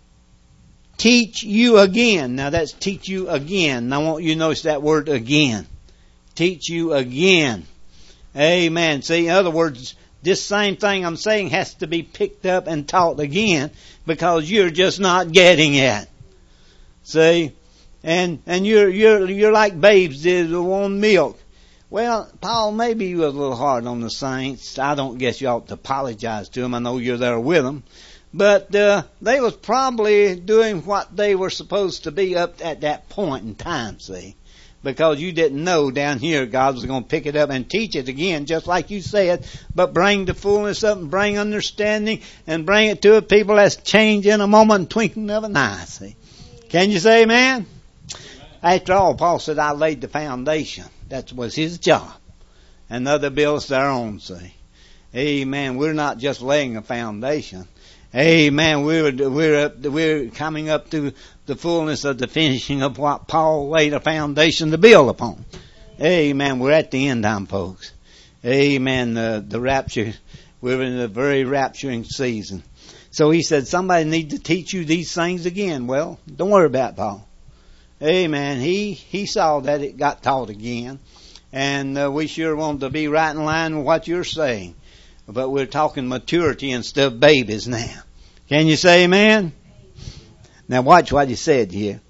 teach you again. Now that's teach you again. Now I want you to notice that word again. Teach you again. Amen. See, in other words, this same thing I'm saying has to be picked up and taught again because you're just not getting it. See? And you're like babes that want milk. Well, Paul, maybe you was a little hard on the saints. I don't guess you ought to apologize to them. I know you're there with them. But they was probably doing what they were supposed to be up at that point in time, see. Because you didn't know down here God was going to pick it up and teach it again, just like you said, but bring the fullness up and bring understanding and bring it to a people that's changed in a moment, twinkling of an eye, see. Can you say amen? After all, Paul said, I laid the foundation. That was his job. And the other builds their own, see. Amen. We're not just laying a foundation. Amen. We're coming up to the fullness of the finishing of what Paul laid a foundation to build upon. Amen. We're at the end time, folks. Amen. The rapture. We're in a very rapturing season. So he said, somebody need to teach you these things again. Well, don't worry about it, Paul. Amen. He saw that it got taught again. And we sure want to be right in line with what you're saying. But we're talking maturity instead of babies now. Can you say amen? Now watch what he said here.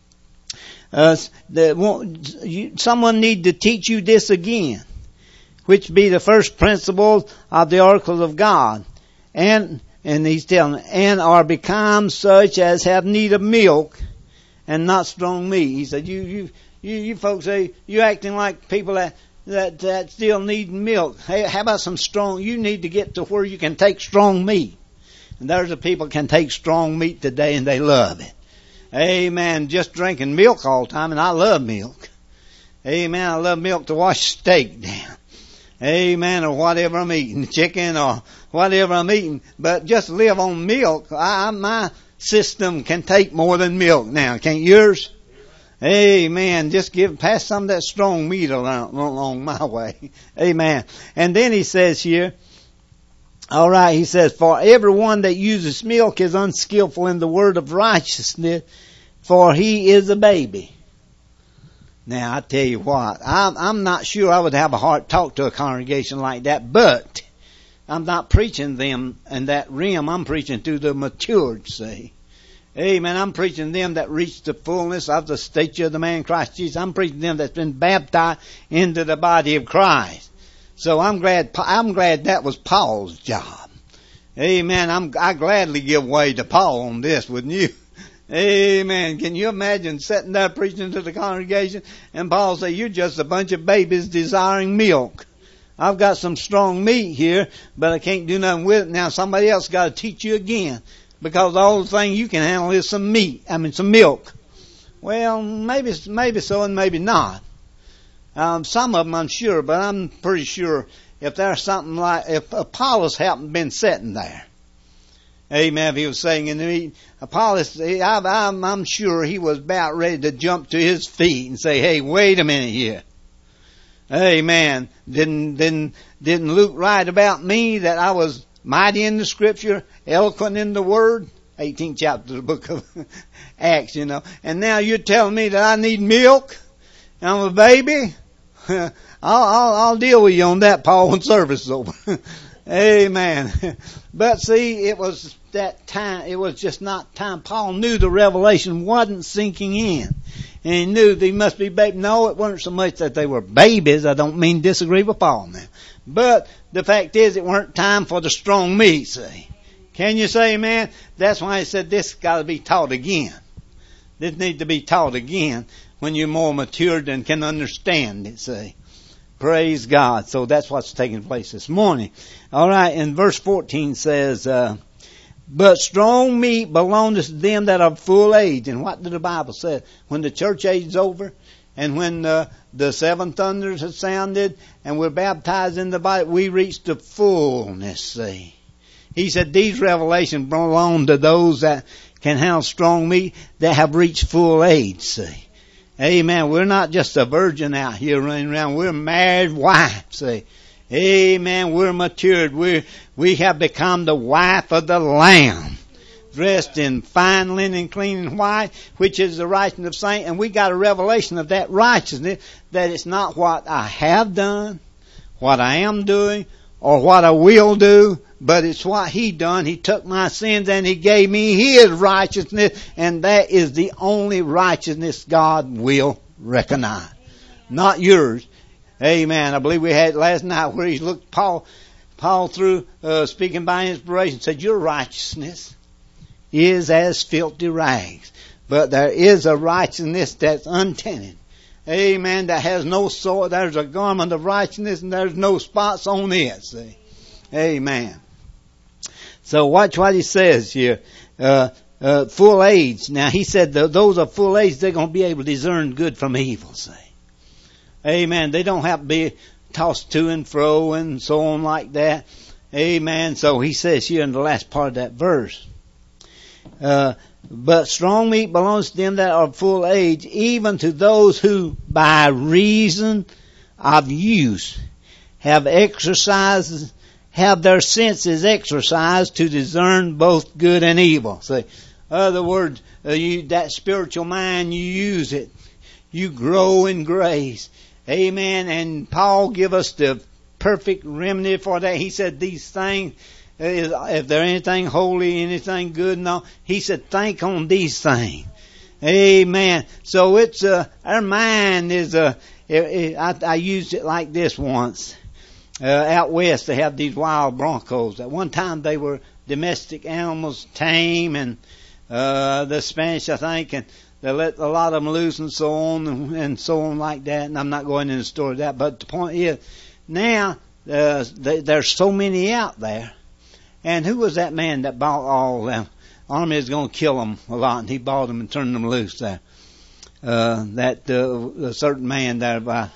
Someone need to teach you this again, which be the first principle of the oracles of God. And he's telling, and are become such as have need of milk and not strong meat. He said, you folks say, you acting like people that still need milk. Hey, how about some strong, you need to get to where you can take strong meat. And there's the people can take strong meat today and they love it. Amen. Just drinking milk all the time, and I love milk. Amen. I love milk to wash steak down. Amen. Or whatever I'm eating, chicken or whatever I'm eating. But just live on milk. My system can take more than milk now. Can't yours? Amen. Just pass some of that strong meat along my way. Amen. And then he says here, all right, he says, for everyone that uses milk is unskillful in the word of righteousness, for he is a baby. Now, I tell you what, I'm not sure I would have a heart talk to a congregation like that, but I'm not preaching them in that realm. I'm preaching to the matured, see. Amen. I'm preaching them that reach the fullness of the stature of the man Christ Jesus. I'm preaching them that's been baptized into the body of Christ. So I'm glad that was Paul's job. Amen. I gladly give way to Paul on this, wouldn't you? Amen. Can you imagine sitting there preaching to the congregation and Paul say, you're just a bunch of babies desiring milk. I've got some strong meat here, but I can't do nothing with it. Now somebody else got to teach you again. Because all the thing you can handle is some milk. Well, maybe so and maybe not. Some of them I'm sure, but I'm pretty sure if there's something like, if Apollos hadn't been sitting there, amen, if he was saying in the meeting, Apollos, I'm sure he was about ready to jump to his feet and say, hey, wait a minute here. Amen. Didn't Luke write about me that I was mighty in the scripture, eloquent in the word? 18th chapter of the book of Acts, you know. And now you're telling me that I need milk? I'm a baby? I'll deal with you on that, Paul, when service is over. Amen. But see, it was that time, it was just not time. Paul knew the revelation wasn't sinking in. And he knew they must be babies. No, it wasn't so much that they were babies. I don't mean disagree with Paul now. But the fact is, it weren't time for the strong meat, see. Can you say amen? That's why he said this got to be taught again. This needs to be taught again when you're more matured and can understand it, see. Praise God. So that's what's taking place this morning. All right, and verse 14 says, but strong meat belongeth to them that are full age. And what did the Bible say? When the church age is over, and when the seven thunders have sounded, and we're baptized in the body, we reach the fullness, see. He said these revelations belong to those that can handle strong meat, that have reached full age, see. Amen. We're not just a virgin out here running around. We're married wives, see. Amen. We're matured. We have become the wife of the Lamb, dressed in fine linen, clean and white, which is the righteousness of saints. And we got a revelation of that righteousness, that it's not what I have done, what I am doing, or what I will do, but it's what He done. He took my sins and He gave me His righteousness, and that is the only righteousness God will recognize. Not yours. Amen. I believe we had it last night where he looked Paul through, speaking by inspiration, said, your righteousness is as filthy rags. But there is a righteousness that's untainted. Amen. That has no soil. There's a garment of righteousness and there's no spots on it. See? Amen. So watch what he says here. Full age. Now he said those are full age, they're going to be able to discern good from evil. See? Amen. They don't have to be tossed to and fro and so on like that. Amen. So he says here in the last part of that verse, but strong meat belongs to them that are full age, even to those who by reason of use have their senses exercised to discern both good and evil. So, in other words, that spiritual mind, you use it. You grow in grace. Amen. And Paul give us the perfect remedy for that. He said these things, if there anything holy, anything good, no, he said think on these things. Amen. So it's our mind is I used it like this once. Out west they have these wild broncos. At one time they were domestic animals, tame, and the Spanish, I think, and they let a lot of them loose and so on like that. And I'm not going into the story of that, but the point is, now there's so many out there. And who was that man that bought all them? Army is going to kill them a lot, and he bought them and turned them loose there. A certain man there by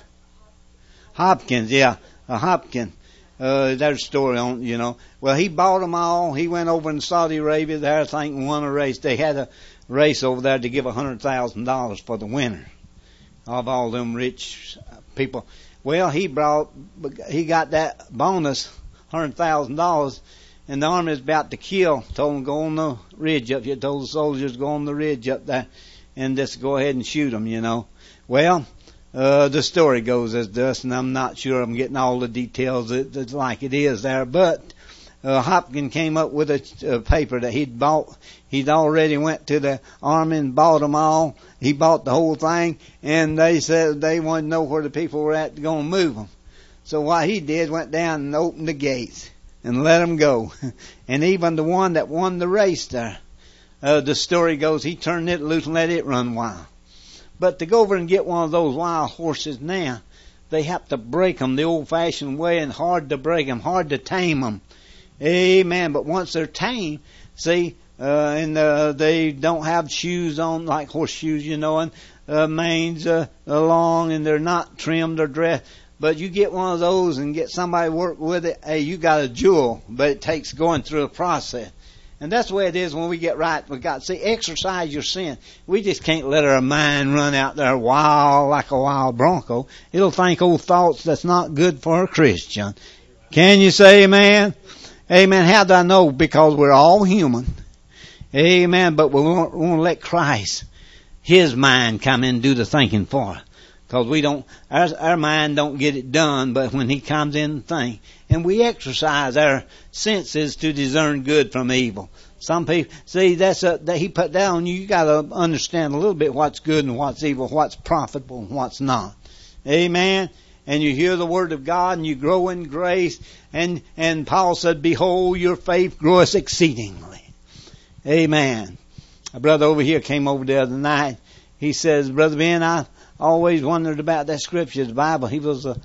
Hopkins, Hopkins. There's a story on, you know. Well, he bought them all. He went over in Saudi Arabia there, I think, and won a race. They had a race over there to give $100,000 for the winner of all them rich people. Well, he got that bonus, $100,000, and the army is about to kill. Told him go on the ridge up here. Told the soldiers go on the ridge up there and just go ahead and shoot them, you know. Well, the story goes as this, and I'm not sure I'm getting all the details like it is there, but Hopkins came up with a paper that he'd bought. He'd already went to the army and bought them all. He bought the whole thing, and they said they wanted to know where the people were at to go and move them. So what he did, went down and opened the gates and let them go. And even the one that won the race there, the story goes, he turned it loose and let it run wild. But to go over and get one of those wild horses now, they have to break them the old-fashioned way, and hard to break them, hard to tame them. Amen. But once they're tamed, see, and they don't have shoes on like horseshoes, you know, and manes long, and they're not trimmed or dressed. But you get one of those and get somebody to work with it, hey, you got a jewel, but it takes going through a process. And that's the way it is when we get right with God. See, exercise your sin. We just can't let our mind run out there wild like a wild bronco. It'll think old thoughts that's not good for a Christian. Can you say amen? Amen. How do I know? Because we're all human. Amen. But we want to let Christ, His mind, come in and do the thinking for us. Because we don't, our mind don't get it done, but when He comes in and think, and we exercise our senses to discern good from evil. Some people, see, that He put that on you. You got to understand a little bit what's good and what's evil, what's profitable and what's not. Amen. And you hear the word of God and you grow in grace. And Paul said, behold, your faith groweth exceedingly. Amen. A brother over here came over the other night. He says, Brother Ben, I always wondered about that scripture, the Bible. He was a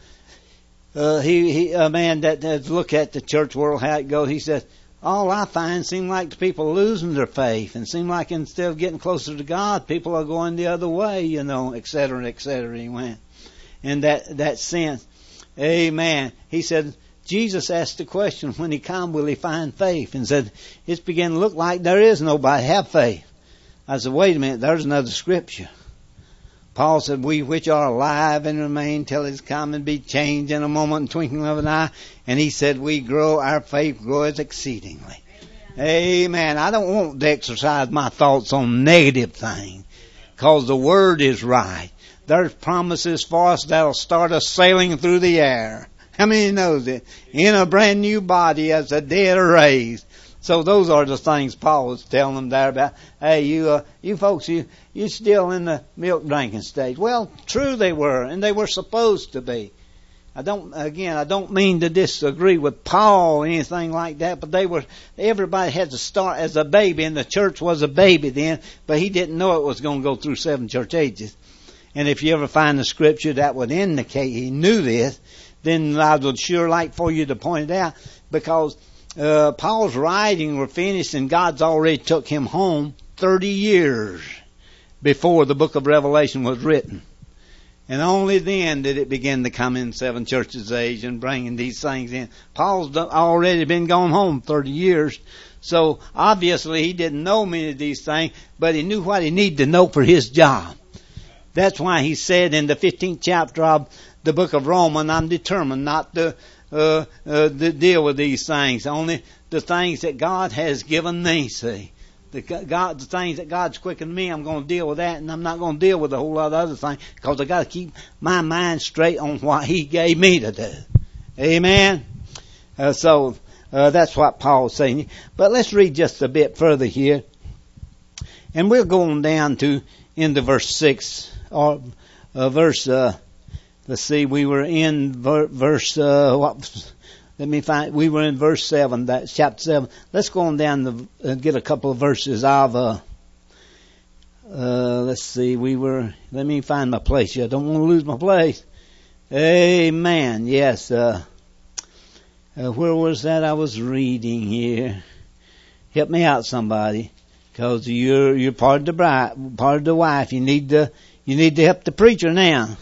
man that look at the church world, how it goes. He said, all I find seem like the people are losing their faith, and seem like instead of getting closer to God, people are going the other way, you know, et cetera, he went. In that sense. Amen. He said, Jesus asked the question, when He come, will He find faith? And said, it's beginning to look like there is nobody have faith. I said, wait a minute, there's another scripture. Paul said, we which are alive and remain till His come and be changed in a moment and twinkling of an eye. And he said, our faith grows exceedingly. Amen. I don't want to exercise my thoughts on negative things, because the Word is right. There's promises for us that'll start us sailing through the air. How many knows it? In a brand new body as the dead are raised. So those are the things Paul was telling them there about. Hey, you folks, you're still in the milk drinking stage. Well, true they were, and they were supposed to be. I don't mean to disagree with Paul or anything like that, but everybody had to start as a baby, and the church was a baby then, but he didn't know it was going to go through 7 church ages. And if you ever find the scripture that would indicate he knew this, then I would sure like for you to point it out, because Paul's writing were finished and God's already took him home 30 years before the book of Revelation was written. And only then did it begin to come in 7 churches age and bringing these things in. Paul's already been gone home 30 years. So obviously he didn't know many of these things, but he knew what he needed to know for his job. That's why he said in the 15th chapter of the book of Romans, I'm determined not to deal with these things. Only the things that God has given me, see. The things that God's quickened me, I'm going to deal with that, and I'm not going to deal with a whole lot of other things, because I got to keep my mind straight on what He gave me to do. Amen. So that's what Paul's saying. But let's read just a bit further here, and we're going down to into verse 6 or verse. Let's see, we were in verse. We were in verse 7, that's chapter 7. Let's go on down and get a couple of verses of, let's see, let me find my place here. I don't want to lose my place. Amen. Yes, where was that I was reading here? Help me out, somebody. Cause you're part of the bride, part of the wife. You need to help the preacher now.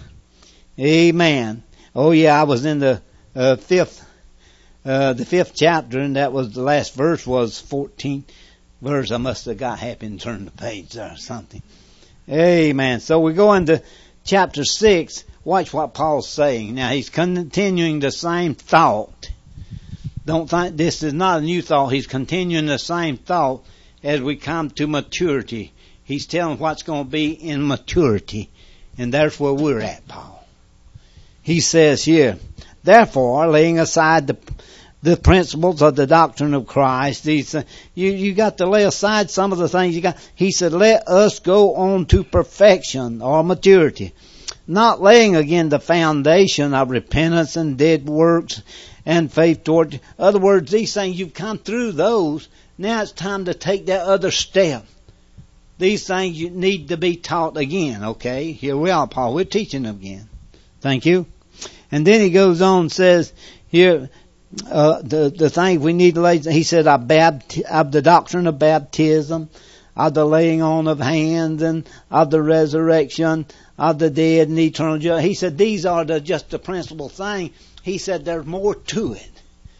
Amen. Oh yeah, I was in the fifth chapter, and that was the last verse was 14th verse. I must have got happy and turned the page there or something. Amen. So we go into chapter 6. Watch what Paul's saying. Now he's continuing the same thought. Don't think this is not a new thought. He's continuing the same thought as we come to maturity. He's telling what's going to be in maturity. And that's where we're at, Paul. He says here, therefore, laying aside the principles of the doctrine of Christ, you got to lay aside some of the things you got. He said, let us go on to perfection or maturity, not laying again the foundation of repentance and dead works and faith toward. In other words, these things, you've come through those. Now it's time to take that other step. These things you need to be taught again. Okay, here we are, Paul. We're teaching them again. Thank you. And then he goes on and says here, the thing we need to lay, he said, of the doctrine of baptism, of the laying on of hands, and of the resurrection of the dead and eternal judgment. He said these are just the principal thing. He said there's more to it.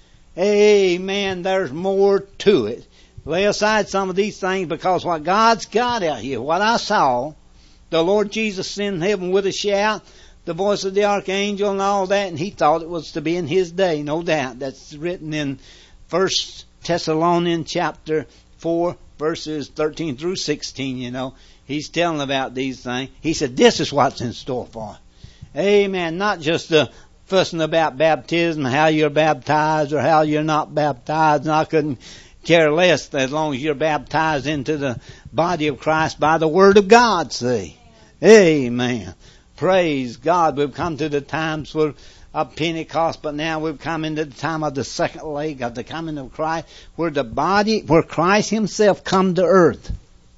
Amen. There's more to it. Lay aside some of these things, because what God's got out here, what I saw, the Lord Jesus in heaven with a shout, the voice of the archangel and all that, and he thought it was to be in his day, no doubt. That's written in 1 Thessalonians chapter 4, verses 13 through 16, you know. He's telling about these things. He said, this is what's in store for it. Amen. Not just fussing about baptism, how you're baptized or how you're not baptized. And I couldn't care less as long as you're baptized into the body of Christ by the Word of God, see. Amen. Praise God. We've come to the times of Pentecost, but now we've come into the time of the second leg of the coming of Christ, where Christ Himself come to earth.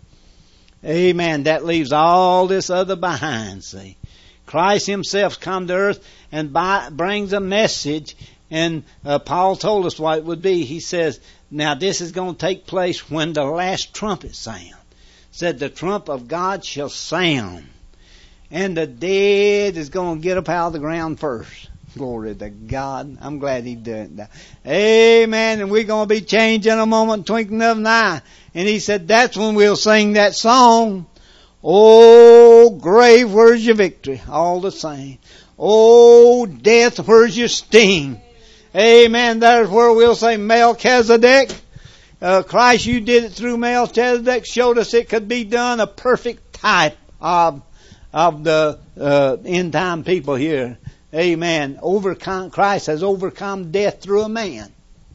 Amen. That leaves all this other behind, see. Christ Himself come to earth and brings a message, and Paul told us what it would be. He says, now this is going to take place when the last trumpet sound. Said the trump of God shall sound, and the dead is going to get up out of the ground first. Glory to God. I'm glad He did that. Amen. And we're going to be changed in a moment, twinkling of an eye. And He said that's when we'll sing that song. Oh, grave, where's your victory? All the same. Oh, death, where's your sting? Amen. There's where we'll say, Melchizedek. Christ, you did it through Melchizedek. Showed us it could be done. A perfect type of the end time people here. Amen. Christ has overcome death through a man.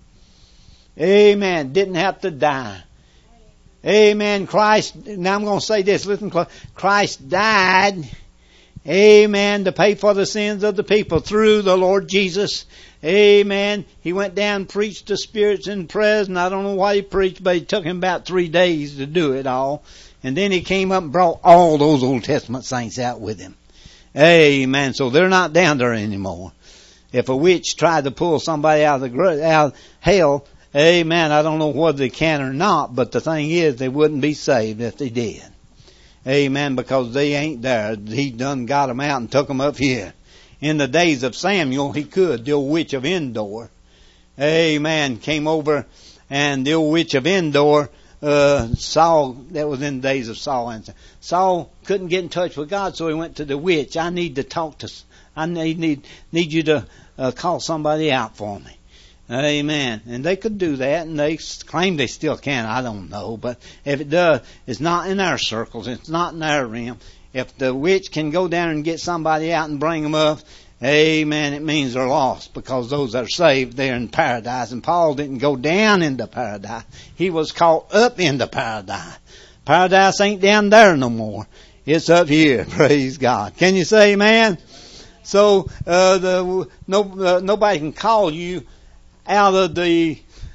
Amen. Didn't have to die. Amen. Christ, now I'm going to say this, listen close. Christ died Amen. To pay for the sins of the people through the Lord Jesus. Amen. He went down and preached to spirits in prison. I don't know why he preached, but it took him about 3 days to do it all. And then he came up and brought all those Old Testament saints out with him. Amen. So they're not down there anymore. If a witch tried to pull somebody out of hell, amen, I don't know whether they can or not, but the thing is, they wouldn't be saved if they did. Amen, because they ain't there. He done got them out and took them up here. In the days of Samuel, he could. The old witch of Endor, amen, came over, and the old witch of Endor, Saul, that was in the days of Saul. And Saul couldn't get in touch with God, so he went to the witch. I need to talk to, I need you to call somebody out for me. Amen. And they could do that, and they claim they still can. I don't know. But if it does, it's not in our circles. It's not in our realm. If the witch can go down and get somebody out and bring them up, amen, it means they're lost, because those that are saved, they're in paradise. And Paul didn't go down into paradise. He was caught up into paradise. Paradise ain't down there no more. It's up here. Praise God. Can you say amen? So, nobody can call you out of the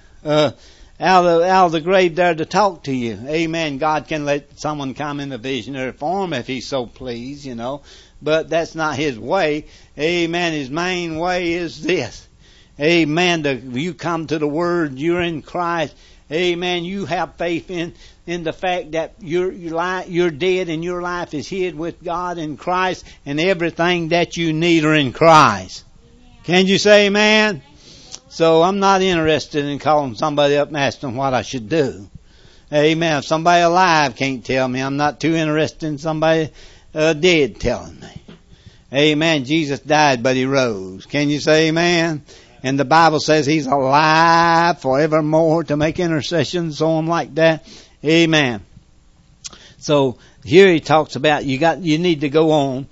grave there to talk to you. Amen. God can let someone come in a visionary form if He's so pleased, you know. But that's not His way. Amen. His main way is this. Amen. You come to the Word, you're in Christ. Amen. You have faith in the fact that you're dead and your life is hid with God in Christ, and everything that you need are in Christ. Can you say amen? So I'm not interested in calling somebody up and asking them what I should do. Amen. If somebody alive can't tell me, I'm not too interested in somebody dead telling me. Amen. Jesus died, but He rose. Can you say amen? And the Bible says He's alive forevermore to make intercession, so on like that. Amen. So here he talks about you need to go on,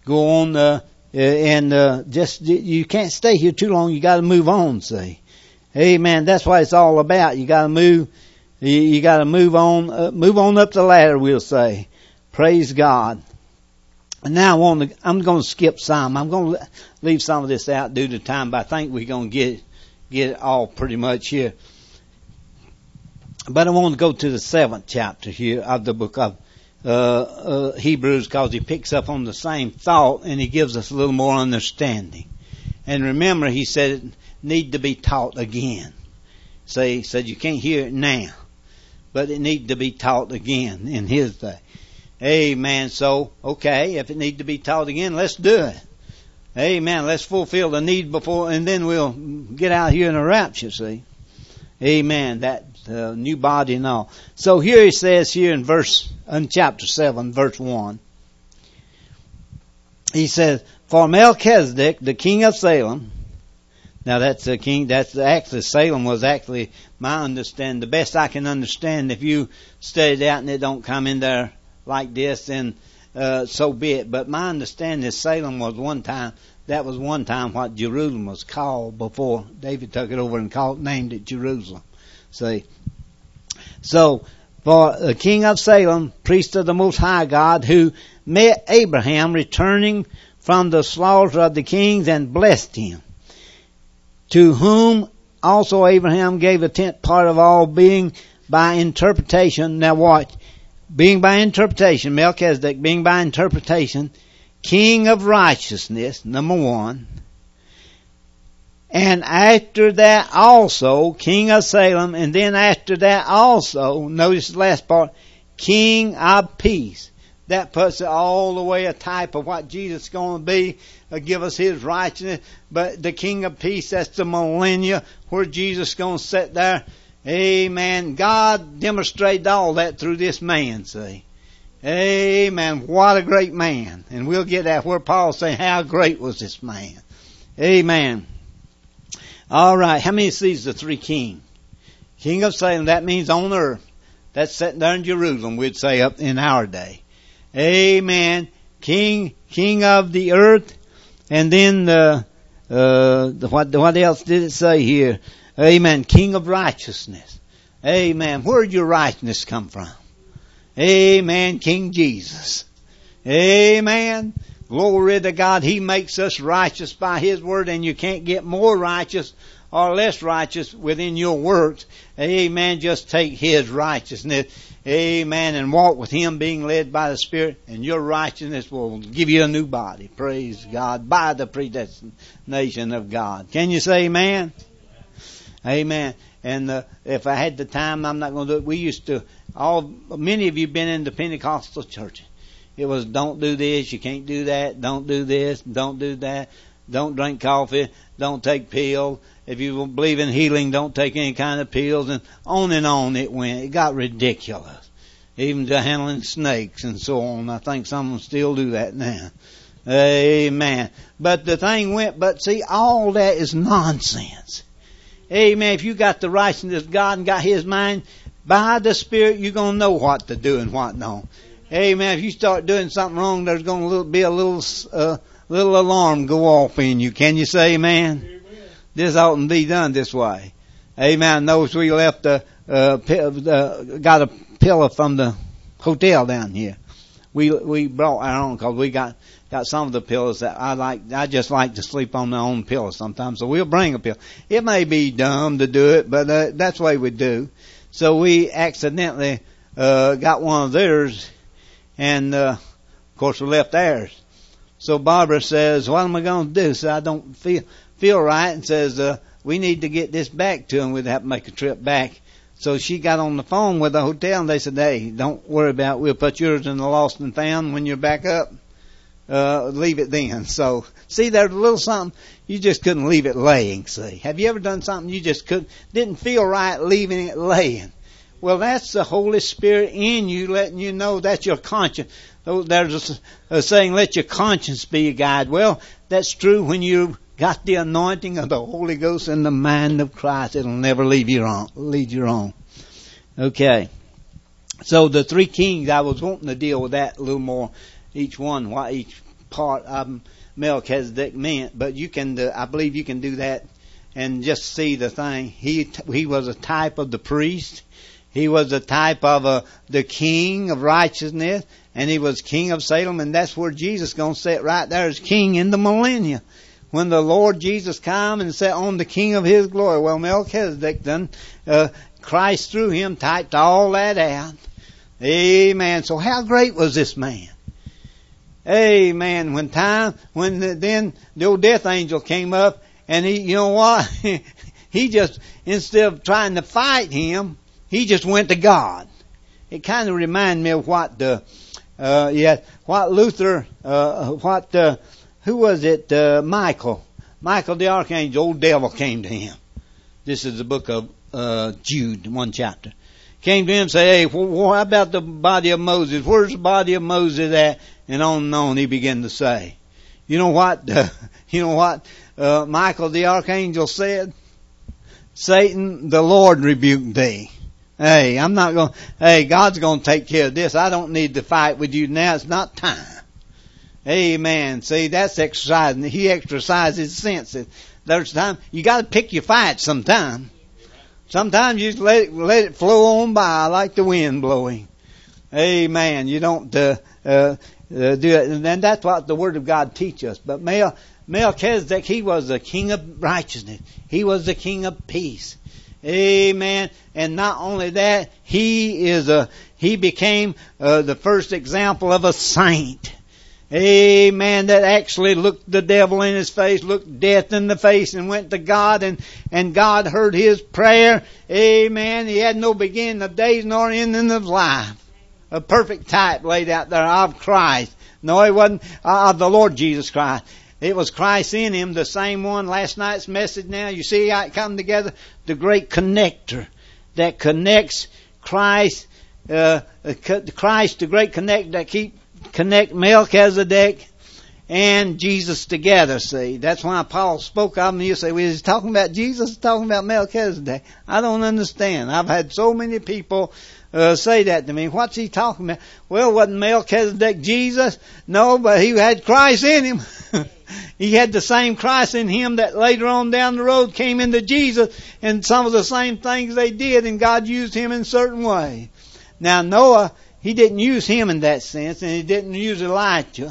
you can't stay here too long. You got to move on. See, amen. That's what it's all about. You got to move. You got to move on up the ladder. We'll say, praise God. And now I'm going to skip some. I'm going to leave some of this out due to time, but I think we're going to get it all pretty much here. But I want to go to the 7th chapter here of the book of Hebrews, because he picks up on the same thought and he gives us a little more understanding. And remember, he said it need to be taught again. So he said you can't hear it now, but it need to be taught again in his day. Amen. So, okay, if it need to be taught again, let's do it. Amen. Let's fulfill the need before, and then we'll get out here in a rapture, see. Amen. That new body and all. So here he says here in chapter 7, verse 1. He says, for Melchizedek, the king of Salem. Now that's the king, Salem was actually my understanding. The best I can understand, if you study it out and it don't come in there like this, then so be it. But my understanding is Salem was one time what Jerusalem was called before David took it over and named it Jerusalem. See? So, for the king of Salem, priest of the Most High God, who met Abraham returning from the slaughter of the kings and blessed him, to whom also Abraham gave a 10th part of all, being by interpretation. Now watch. Being by interpretation, Melchizedek being by interpretation, king of righteousness, number 1. And after that also, king of Salem, and then after that also, notice the last part, king of peace. That puts it all the way a type of what Jesus is going to be, give us His righteousness. But the king of peace, that's the millennia where Jesus is going to sit there. Amen. God demonstrated all that through this man, see. Amen. What a great man. And we'll get at where Paul's saying, how great was this man. Amen. All right. How many sees the 3 kings? King of Salem, that means on earth. That's sitting there in Jerusalem, we'd say, up in our day. Amen. King of the earth. And then what else did it say here? Amen. King of righteousness. Amen. Where did your righteousness come from? Amen. King Jesus. Amen. Glory to God. He makes us righteous by His Word, and you can't get more righteous or less righteous within your works. Amen. Just take His righteousness. Amen. And walk with Him being led by the Spirit, and your righteousness will give you a new body. Praise God. By the predestination of God. Can you say amen? Amen. And if I had the time, I'm not going to do it. We used to, many of you been in the Pentecostal church. It was, don't do this, you can't do that, don't do this, don't do that, don't drink coffee, don't take pills. If you believe in healing, don't take any kind of pills, and on it went. It got ridiculous. Even to handling snakes and so on. I think some of them still do that now. Amen. But the thing went, but see, all that is nonsense. Amen. If you got the righteousness of God and got His mind, by the Spirit, you're going to know what to do and what not. Amen. If you start doing something wrong, there's going to be a little alarm go off in you. Can you say amen? Amen. This oughtn't be done this way. Amen. I noticed we left got a pillow from the hotel down here. We brought our own because we got some of the pillows that I just like to sleep on my own pillow sometimes. So we'll bring a pillow. It may be dumb to do it, but that's the way we do. So we accidentally got one of theirs. And, of course, we left ours. So Barbara says, what am I going to do? So I don't feel right, and says, we need to get this back to them. We'd have to make a trip back. So she got on the phone with the hotel, and they said, hey, don't worry about it. We'll put yours in the lost and found when you're back up. Leave it then. So, see, there's a little something. You just couldn't leave it laying, see. Have you ever done something you just didn't feel right leaving it laying? Well, that's the Holy Spirit in you letting you know that's your conscience. There's a saying, let your conscience be your guide. Well, that's true when you got the anointing of the Holy Ghost and the mind of Christ. It'll never lead you wrong. Okay. So the three kings, I was wanting to deal with that a little more, each one, what each part of Melchizedek meant. But you can, I believe you can do that and just see the thing. He was a type of the priest. He was a type of the king of righteousness, and he was king of Salem, and that's where Jesus is going to sit right there as king in the millennium. When the Lord Jesus come and sat on the king of His glory. Well, Melchizedek done, Christ through him typed all that out. Amen. So how great was this man? Amen. Then the old death angel came up, and he, you know what? He just, instead of trying to fight him, he just went to God. It kind of reminded me of what Luther, who was it? Michael the archangel, old devil came to him. This is the book of Jude, one chapter. Came to him and said, hey, what about the body of Moses? Where's the body of Moses at? And on he began to say. You know what? Michael the archangel said? Satan, the Lord rebuked thee. Hey, God's going to take care of this. I don't need to fight with you now. It's not time. Amen. See, that's exercising. He exercises senses. There's time. You got to pick your fight sometime. Sometimes you just let it flow on by like the wind blowing. Amen. You don't do it. And that's what the Word of God teaches us. But Melchizedek, he was the king of righteousness. He was the king of peace. Amen. And not only that, he became the first example of a saint. Amen. That actually looked the devil in his face, looked death in the face, and went to God, and God heard his prayer. Amen. He had no beginning of days nor ending of life. A perfect type laid out there of Christ. No, it wasn't of the Lord Jesus Christ. It was Christ in him, the same one. Last night's message now, you see how it come together? The great connector that connects Christ, the great connector that connect Melchizedek and Jesus together, see. That's why Paul spoke of him. You say, well, he's talking about Jesus, talking about Melchizedek. I don't understand. I've had so many people say that to me. What's he talking about? Well, wasn't Melchizedek Jesus? No, but he had Christ in him. He had the same Christ in him that later on down the road came into Jesus, and some of the same things they did, and God used him in a certain way. Now, Noah, he didn't use him in that sense, and he didn't use Elijah.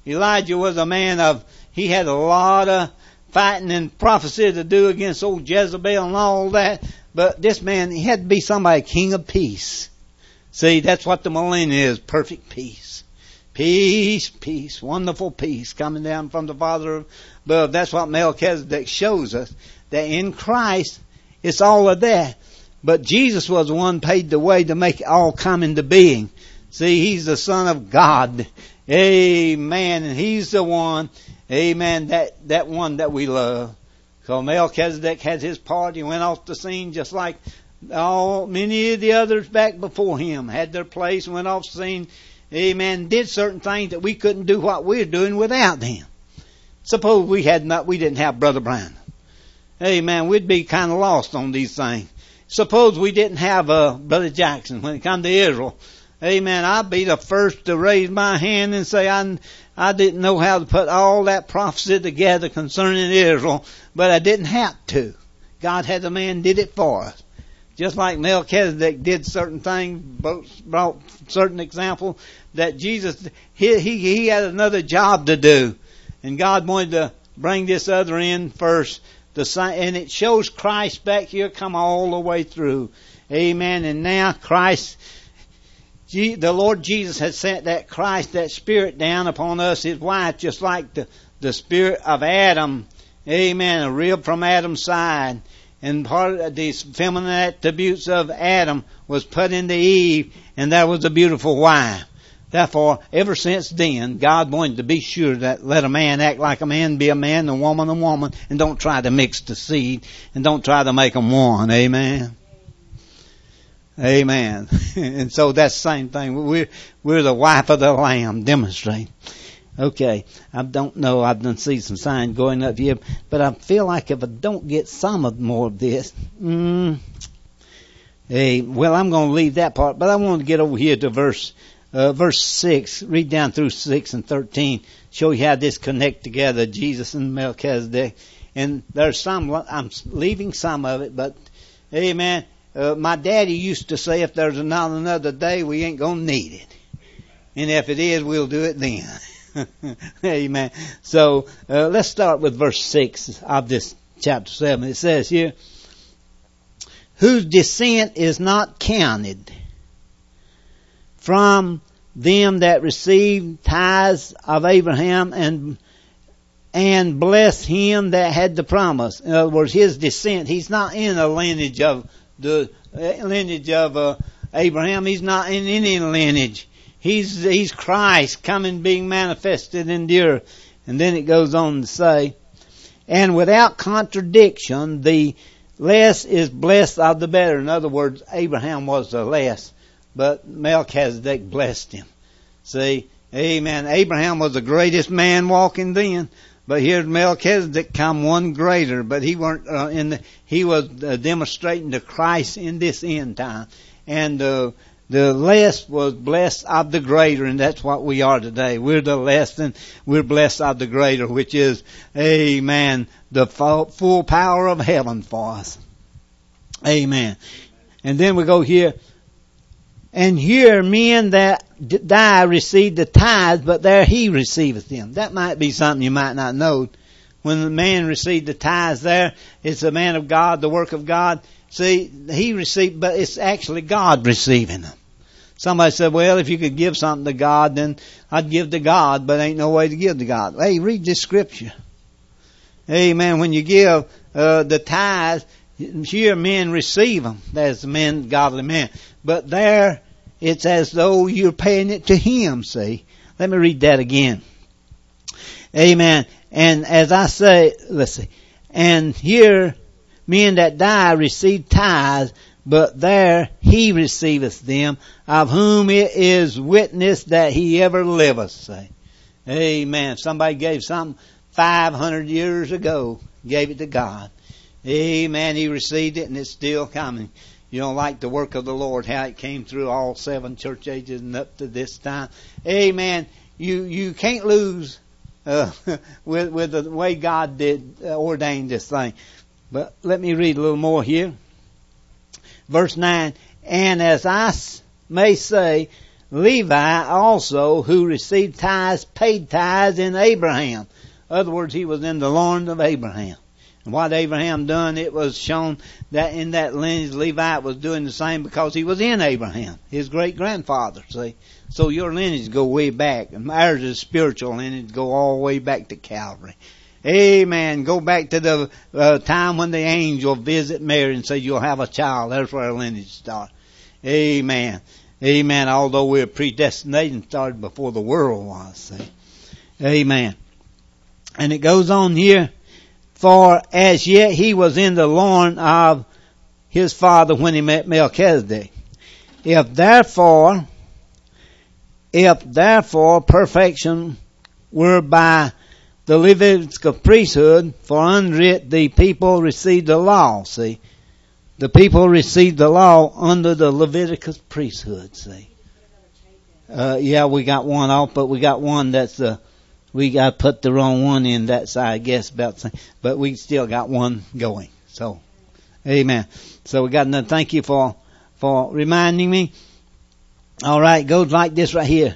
Elijah was a man he had a lot of fighting and prophecy to do against old Jezebel and all that. But this man, he had to be somebody, king of peace. See, that's what the millennium is, perfect peace. Peace, peace, wonderful peace coming down from the Father above. That's what Melchizedek shows us, that in Christ it's all of that. But Jesus was the one paid the way to make it all come into being. See, He's the Son of God. Amen. And He's the one, amen, that one that we love. So Melchizedek had his part. He went off the scene just like many of the others back before him had their place, went off the scene. Amen. Did certain things that we couldn't do what we're doing without them. Suppose we didn't have Brother Brown. Amen. We'd be kind of lost on these things. Suppose we didn't have Brother Jackson when it come to Israel. Amen. I'd be the first to raise my hand and say I didn't know how to put all that prophecy together concerning Israel, but I didn't have to. God had a man did it for us. Just like Melchizedek did certain things, brought certain examples, that Jesus, he had another job to do. And God wanted to bring this other in first. And it shows Christ back here come all the way through. Amen. And now Christ, the Lord Jesus has sent that Christ, that Spirit down upon us, His wife, just like the Spirit of Adam. Amen. A rib from Adam's side. And part of these feminine attributes of Adam was put into Eve, and that was a beautiful wife. Therefore, ever since then, God wanted to be sure that let a man act like a man, be a man, a woman, and don't try to mix the seed, and don't try to make them one. Amen. Amen. And so that's the same thing. We're the wife of the Lamb, demonstrate. Okay, I don't know. I done see some signs going up here, but I feel like if I don't get some of more of this, well, I'm going to leave that part. But I want to get over here to verse 6. Read down through 6 and 13. Show you how this connect together, Jesus and Melchizedek. And there's some. I'm leaving some of it, but amen. My daddy used to say, if there's not another day, we ain't going to need it, and if it is, we'll do it then. Amen. So let's start with verse 6 of this chapter 7. It says here, whose descent is not counted from them that received tithes of Abraham and blessed him that had the promise. In other words, his descent, he's not in a lineage of Abraham. He's not in any lineage. He's Christ coming, being manifested in the earth. And then it goes on to say, and without contradiction, the less is blessed of the better. In other words, Abraham was the less, but Melchizedek blessed him. See, amen. Abraham was the greatest man walking then, but here's Melchizedek come one greater, but he weren't he was demonstrating the Christ in this end time. And the less was blessed of the greater, and that's what we are today. We're the less, and we're blessed of the greater, which is, amen, the full power of heaven for us. Amen. And then we go here. And here men that die receive the tithes, but there he receiveth them. That might be something you might not know. When the man received the tithes there, it's the man of God, the work of God. See, he received, but it's actually God receiving them. Somebody said, well, if you could give something to God, then I'd give to God, but ain't no way to give to God. Hey, read this scripture. Amen. When you give the tithes, here men receive them. That's the men, godly men. But there, it's as though you're paying it to Him, see. Let me read that again. Amen. And as I say, let's see. And here, men that die receive tithes, but there He receiveth them, of whom it is witness that He ever liveth, say. Amen. Somebody gave something 500 years ago, gave it to God. Amen. He received it, and it's still coming. You don't like the work of the Lord, how it came through all 7 church ages and up to this time. Amen. You can't lose with the way God did ordain this thing. But let me read a little more here. Verse 9, and as I may say, Levi also, who received tithes, paid tithes in Abraham. In other words, he was in the loins of Abraham. And what Abraham done, it was shown that in that lineage, Levi was doing the same because he was in Abraham, his great-grandfather, see. So your lineage go way back. And ours is spiritual lineage, go all the way back to Calvary. Amen. Go back to the time when the angel visited Mary and said, you'll have a child. That's where our lineage starts. Amen. Amen. Although we're predestination started before the world was, see. Amen. And it goes on here, for as yet he was in the loin of his father when he met Melchizedek. If therefore perfection were by the Levitical priesthood, for under it the people received the law, see. The people received the law under the Levitical priesthood, see. Yeah, we got one off, but we got one that's we got put the wrong one in that side, I guess, about the same. But we still got one going. So, amen. So we got another. Thank you for reminding me. All right, it goes like this right here.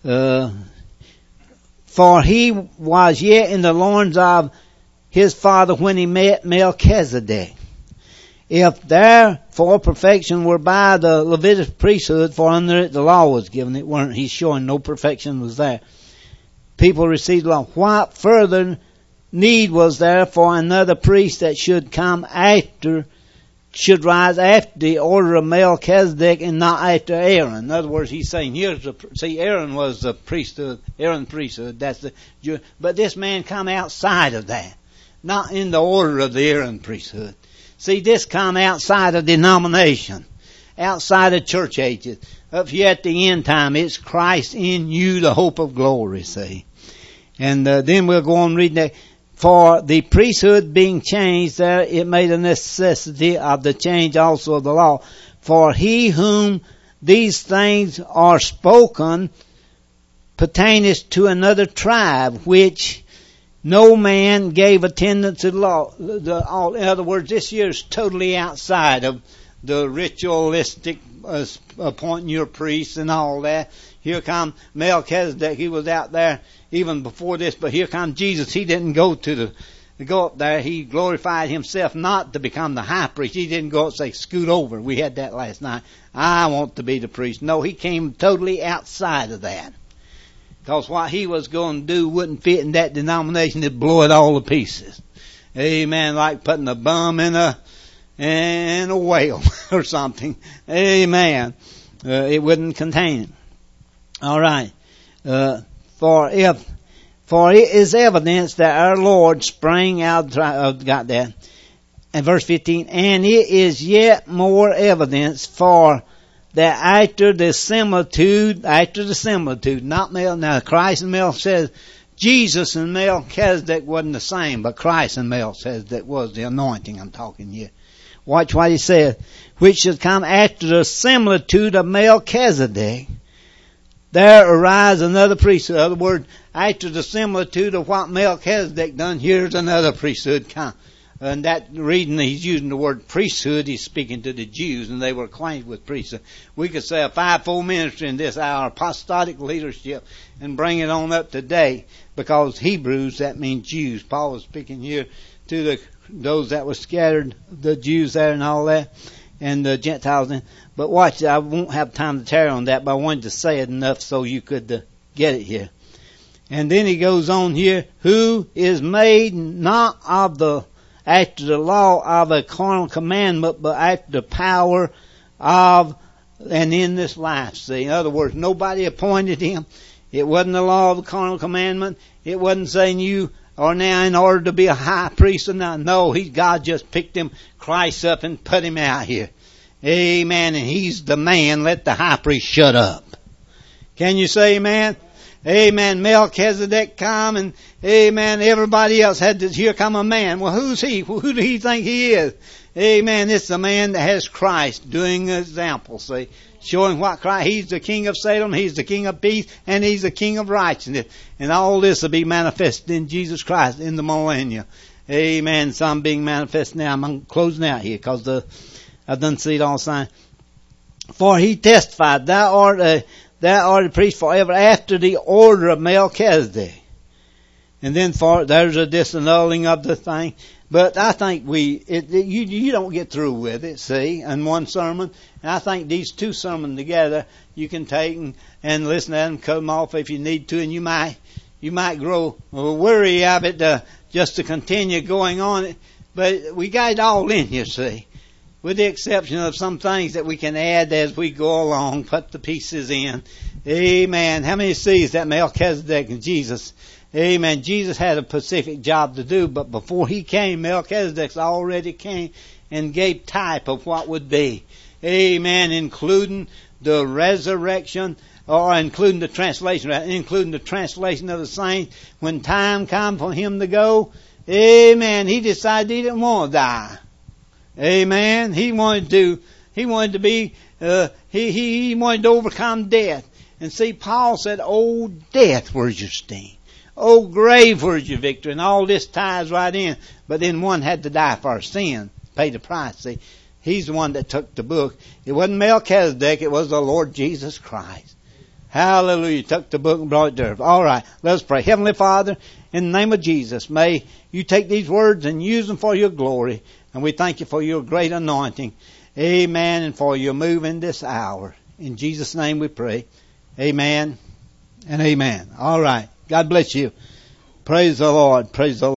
For he was yet in the loins of his father when he met Melchizedek. If therefore perfection were by the Levitical priesthood, for under it the law was given, it weren't. He's showing no perfection was there. People received the law. What further need was there for another priest that should come after, should rise after the order of Melchizedek and not after Aaron? In other words, he's saying Aaron was the priesthood, Aaron's priesthood. But this man come outside of that, not in the order of the Aaron priesthood. See, this come outside of denomination, outside of church ages. Up here at the end time, it's Christ in you, the hope of glory, see. And then we'll go on reading that. For the priesthood being changed there, it made a necessity of the change also of the law. For he whom these things are spoken pertaineth to another tribe, which no man gave attendance to the law. In other words, this year is totally outside of the ritualistic appointing your priests and all that. Here come Melchizedek. He was out there even before this, but here comes Jesus. He didn't go go up there. He glorified himself not to become the high priest. He didn't go up and say, scoot over. We had that last night. I want to be the priest. No, he came totally outside of that. Because what he was going to do wouldn't fit in that denomination. It'd blow it all to pieces. Amen. Like putting a bum in a whale or something. Amen. It wouldn't contain it. All right. For it is evidence that our Lord sprang out got that. And verse 15, and it is yet more evidence for that after the similitude, not now Christ and Melchizedek, Jesus and Melchizedek wasn't the same, but Christ and Melchizedek was the anointing I'm talking here. Watch what he said, which should come after the similitude of Melchizedek. There arise another priesthood. In other words, after the similitude of what Melchizedek done, here's another priesthood come. And that reading, he's using the word priesthood, he's speaking to the Jews, and they were acquainted with priesthood. We could say a fivefold ministry in this hour, apostolic leadership, and bring it on up to date, because Hebrews, that means Jews. Paul was speaking here to those that were scattered, the Jews there and all that, and the Gentiles. But watch, I won't have time to tarry on that, but I wanted to say it enough so you could get it here. And then he goes on here, who is made not of the after the law of a carnal commandment, but after the power of and in this life. See, in other words, nobody appointed him. It wasn't the law of the carnal commandment. It wasn't saying you are now in order to be a high priest or not. No, God just picked him, Christ up, and put him out here. Amen. And he's the man. Let the high priest shut up. Can you say amen? Amen. Melchizedek come, and amen. Everybody else had to, here come a man. Well, who's he? Who do he think he is? Amen. It's the man that has Christ doing an example, see. Showing what Christ, he's the king of Salem, he's the king of peace, and he's the king of righteousness. And all this will be manifested in Jesus Christ in the millennium. Amen. Some being manifested now. I'm closing out here because I done see it all signed. For he testified, thou art thou art a priest forever after the order of Melchizedek. And then there's a disannulling of the thing. But I think you don't get through with it, see, in one sermon. And I think these two sermons together, you can take and listen to them, cut them off if you need to, and you might grow weary of it just to continue going on. But we got it all in, you see, with the exception of some things that we can add as we go along, put the pieces in. Amen. How many sees that Melchizedek and Jesus? Amen. Jesus had a specific job to do, but before he came, Melchizedek already came and gave type of what would be. Amen. Including the resurrection, or including the translation of the saints. When time came for him to go, amen, he decided he didn't want to die. Amen. He wanted to overcome death. And see, Paul said, "Oh, death, where's your sting? Oh, grave, where's your victory?" And all this ties right in. But then one had to die for our sin, pay the price. See, he's the one that took the book. It wasn't Melchizedek, it was the Lord Jesus Christ. Hallelujah. Took the book and brought it there. All right, let's pray. Heavenly Father, in the name of Jesus, may you take these words and use them for your glory. And we thank you for your great anointing. Amen. And for your move in this hour. In Jesus' name we pray. Amen and amen. All right. God bless you. Praise the Lord. Praise the Lord.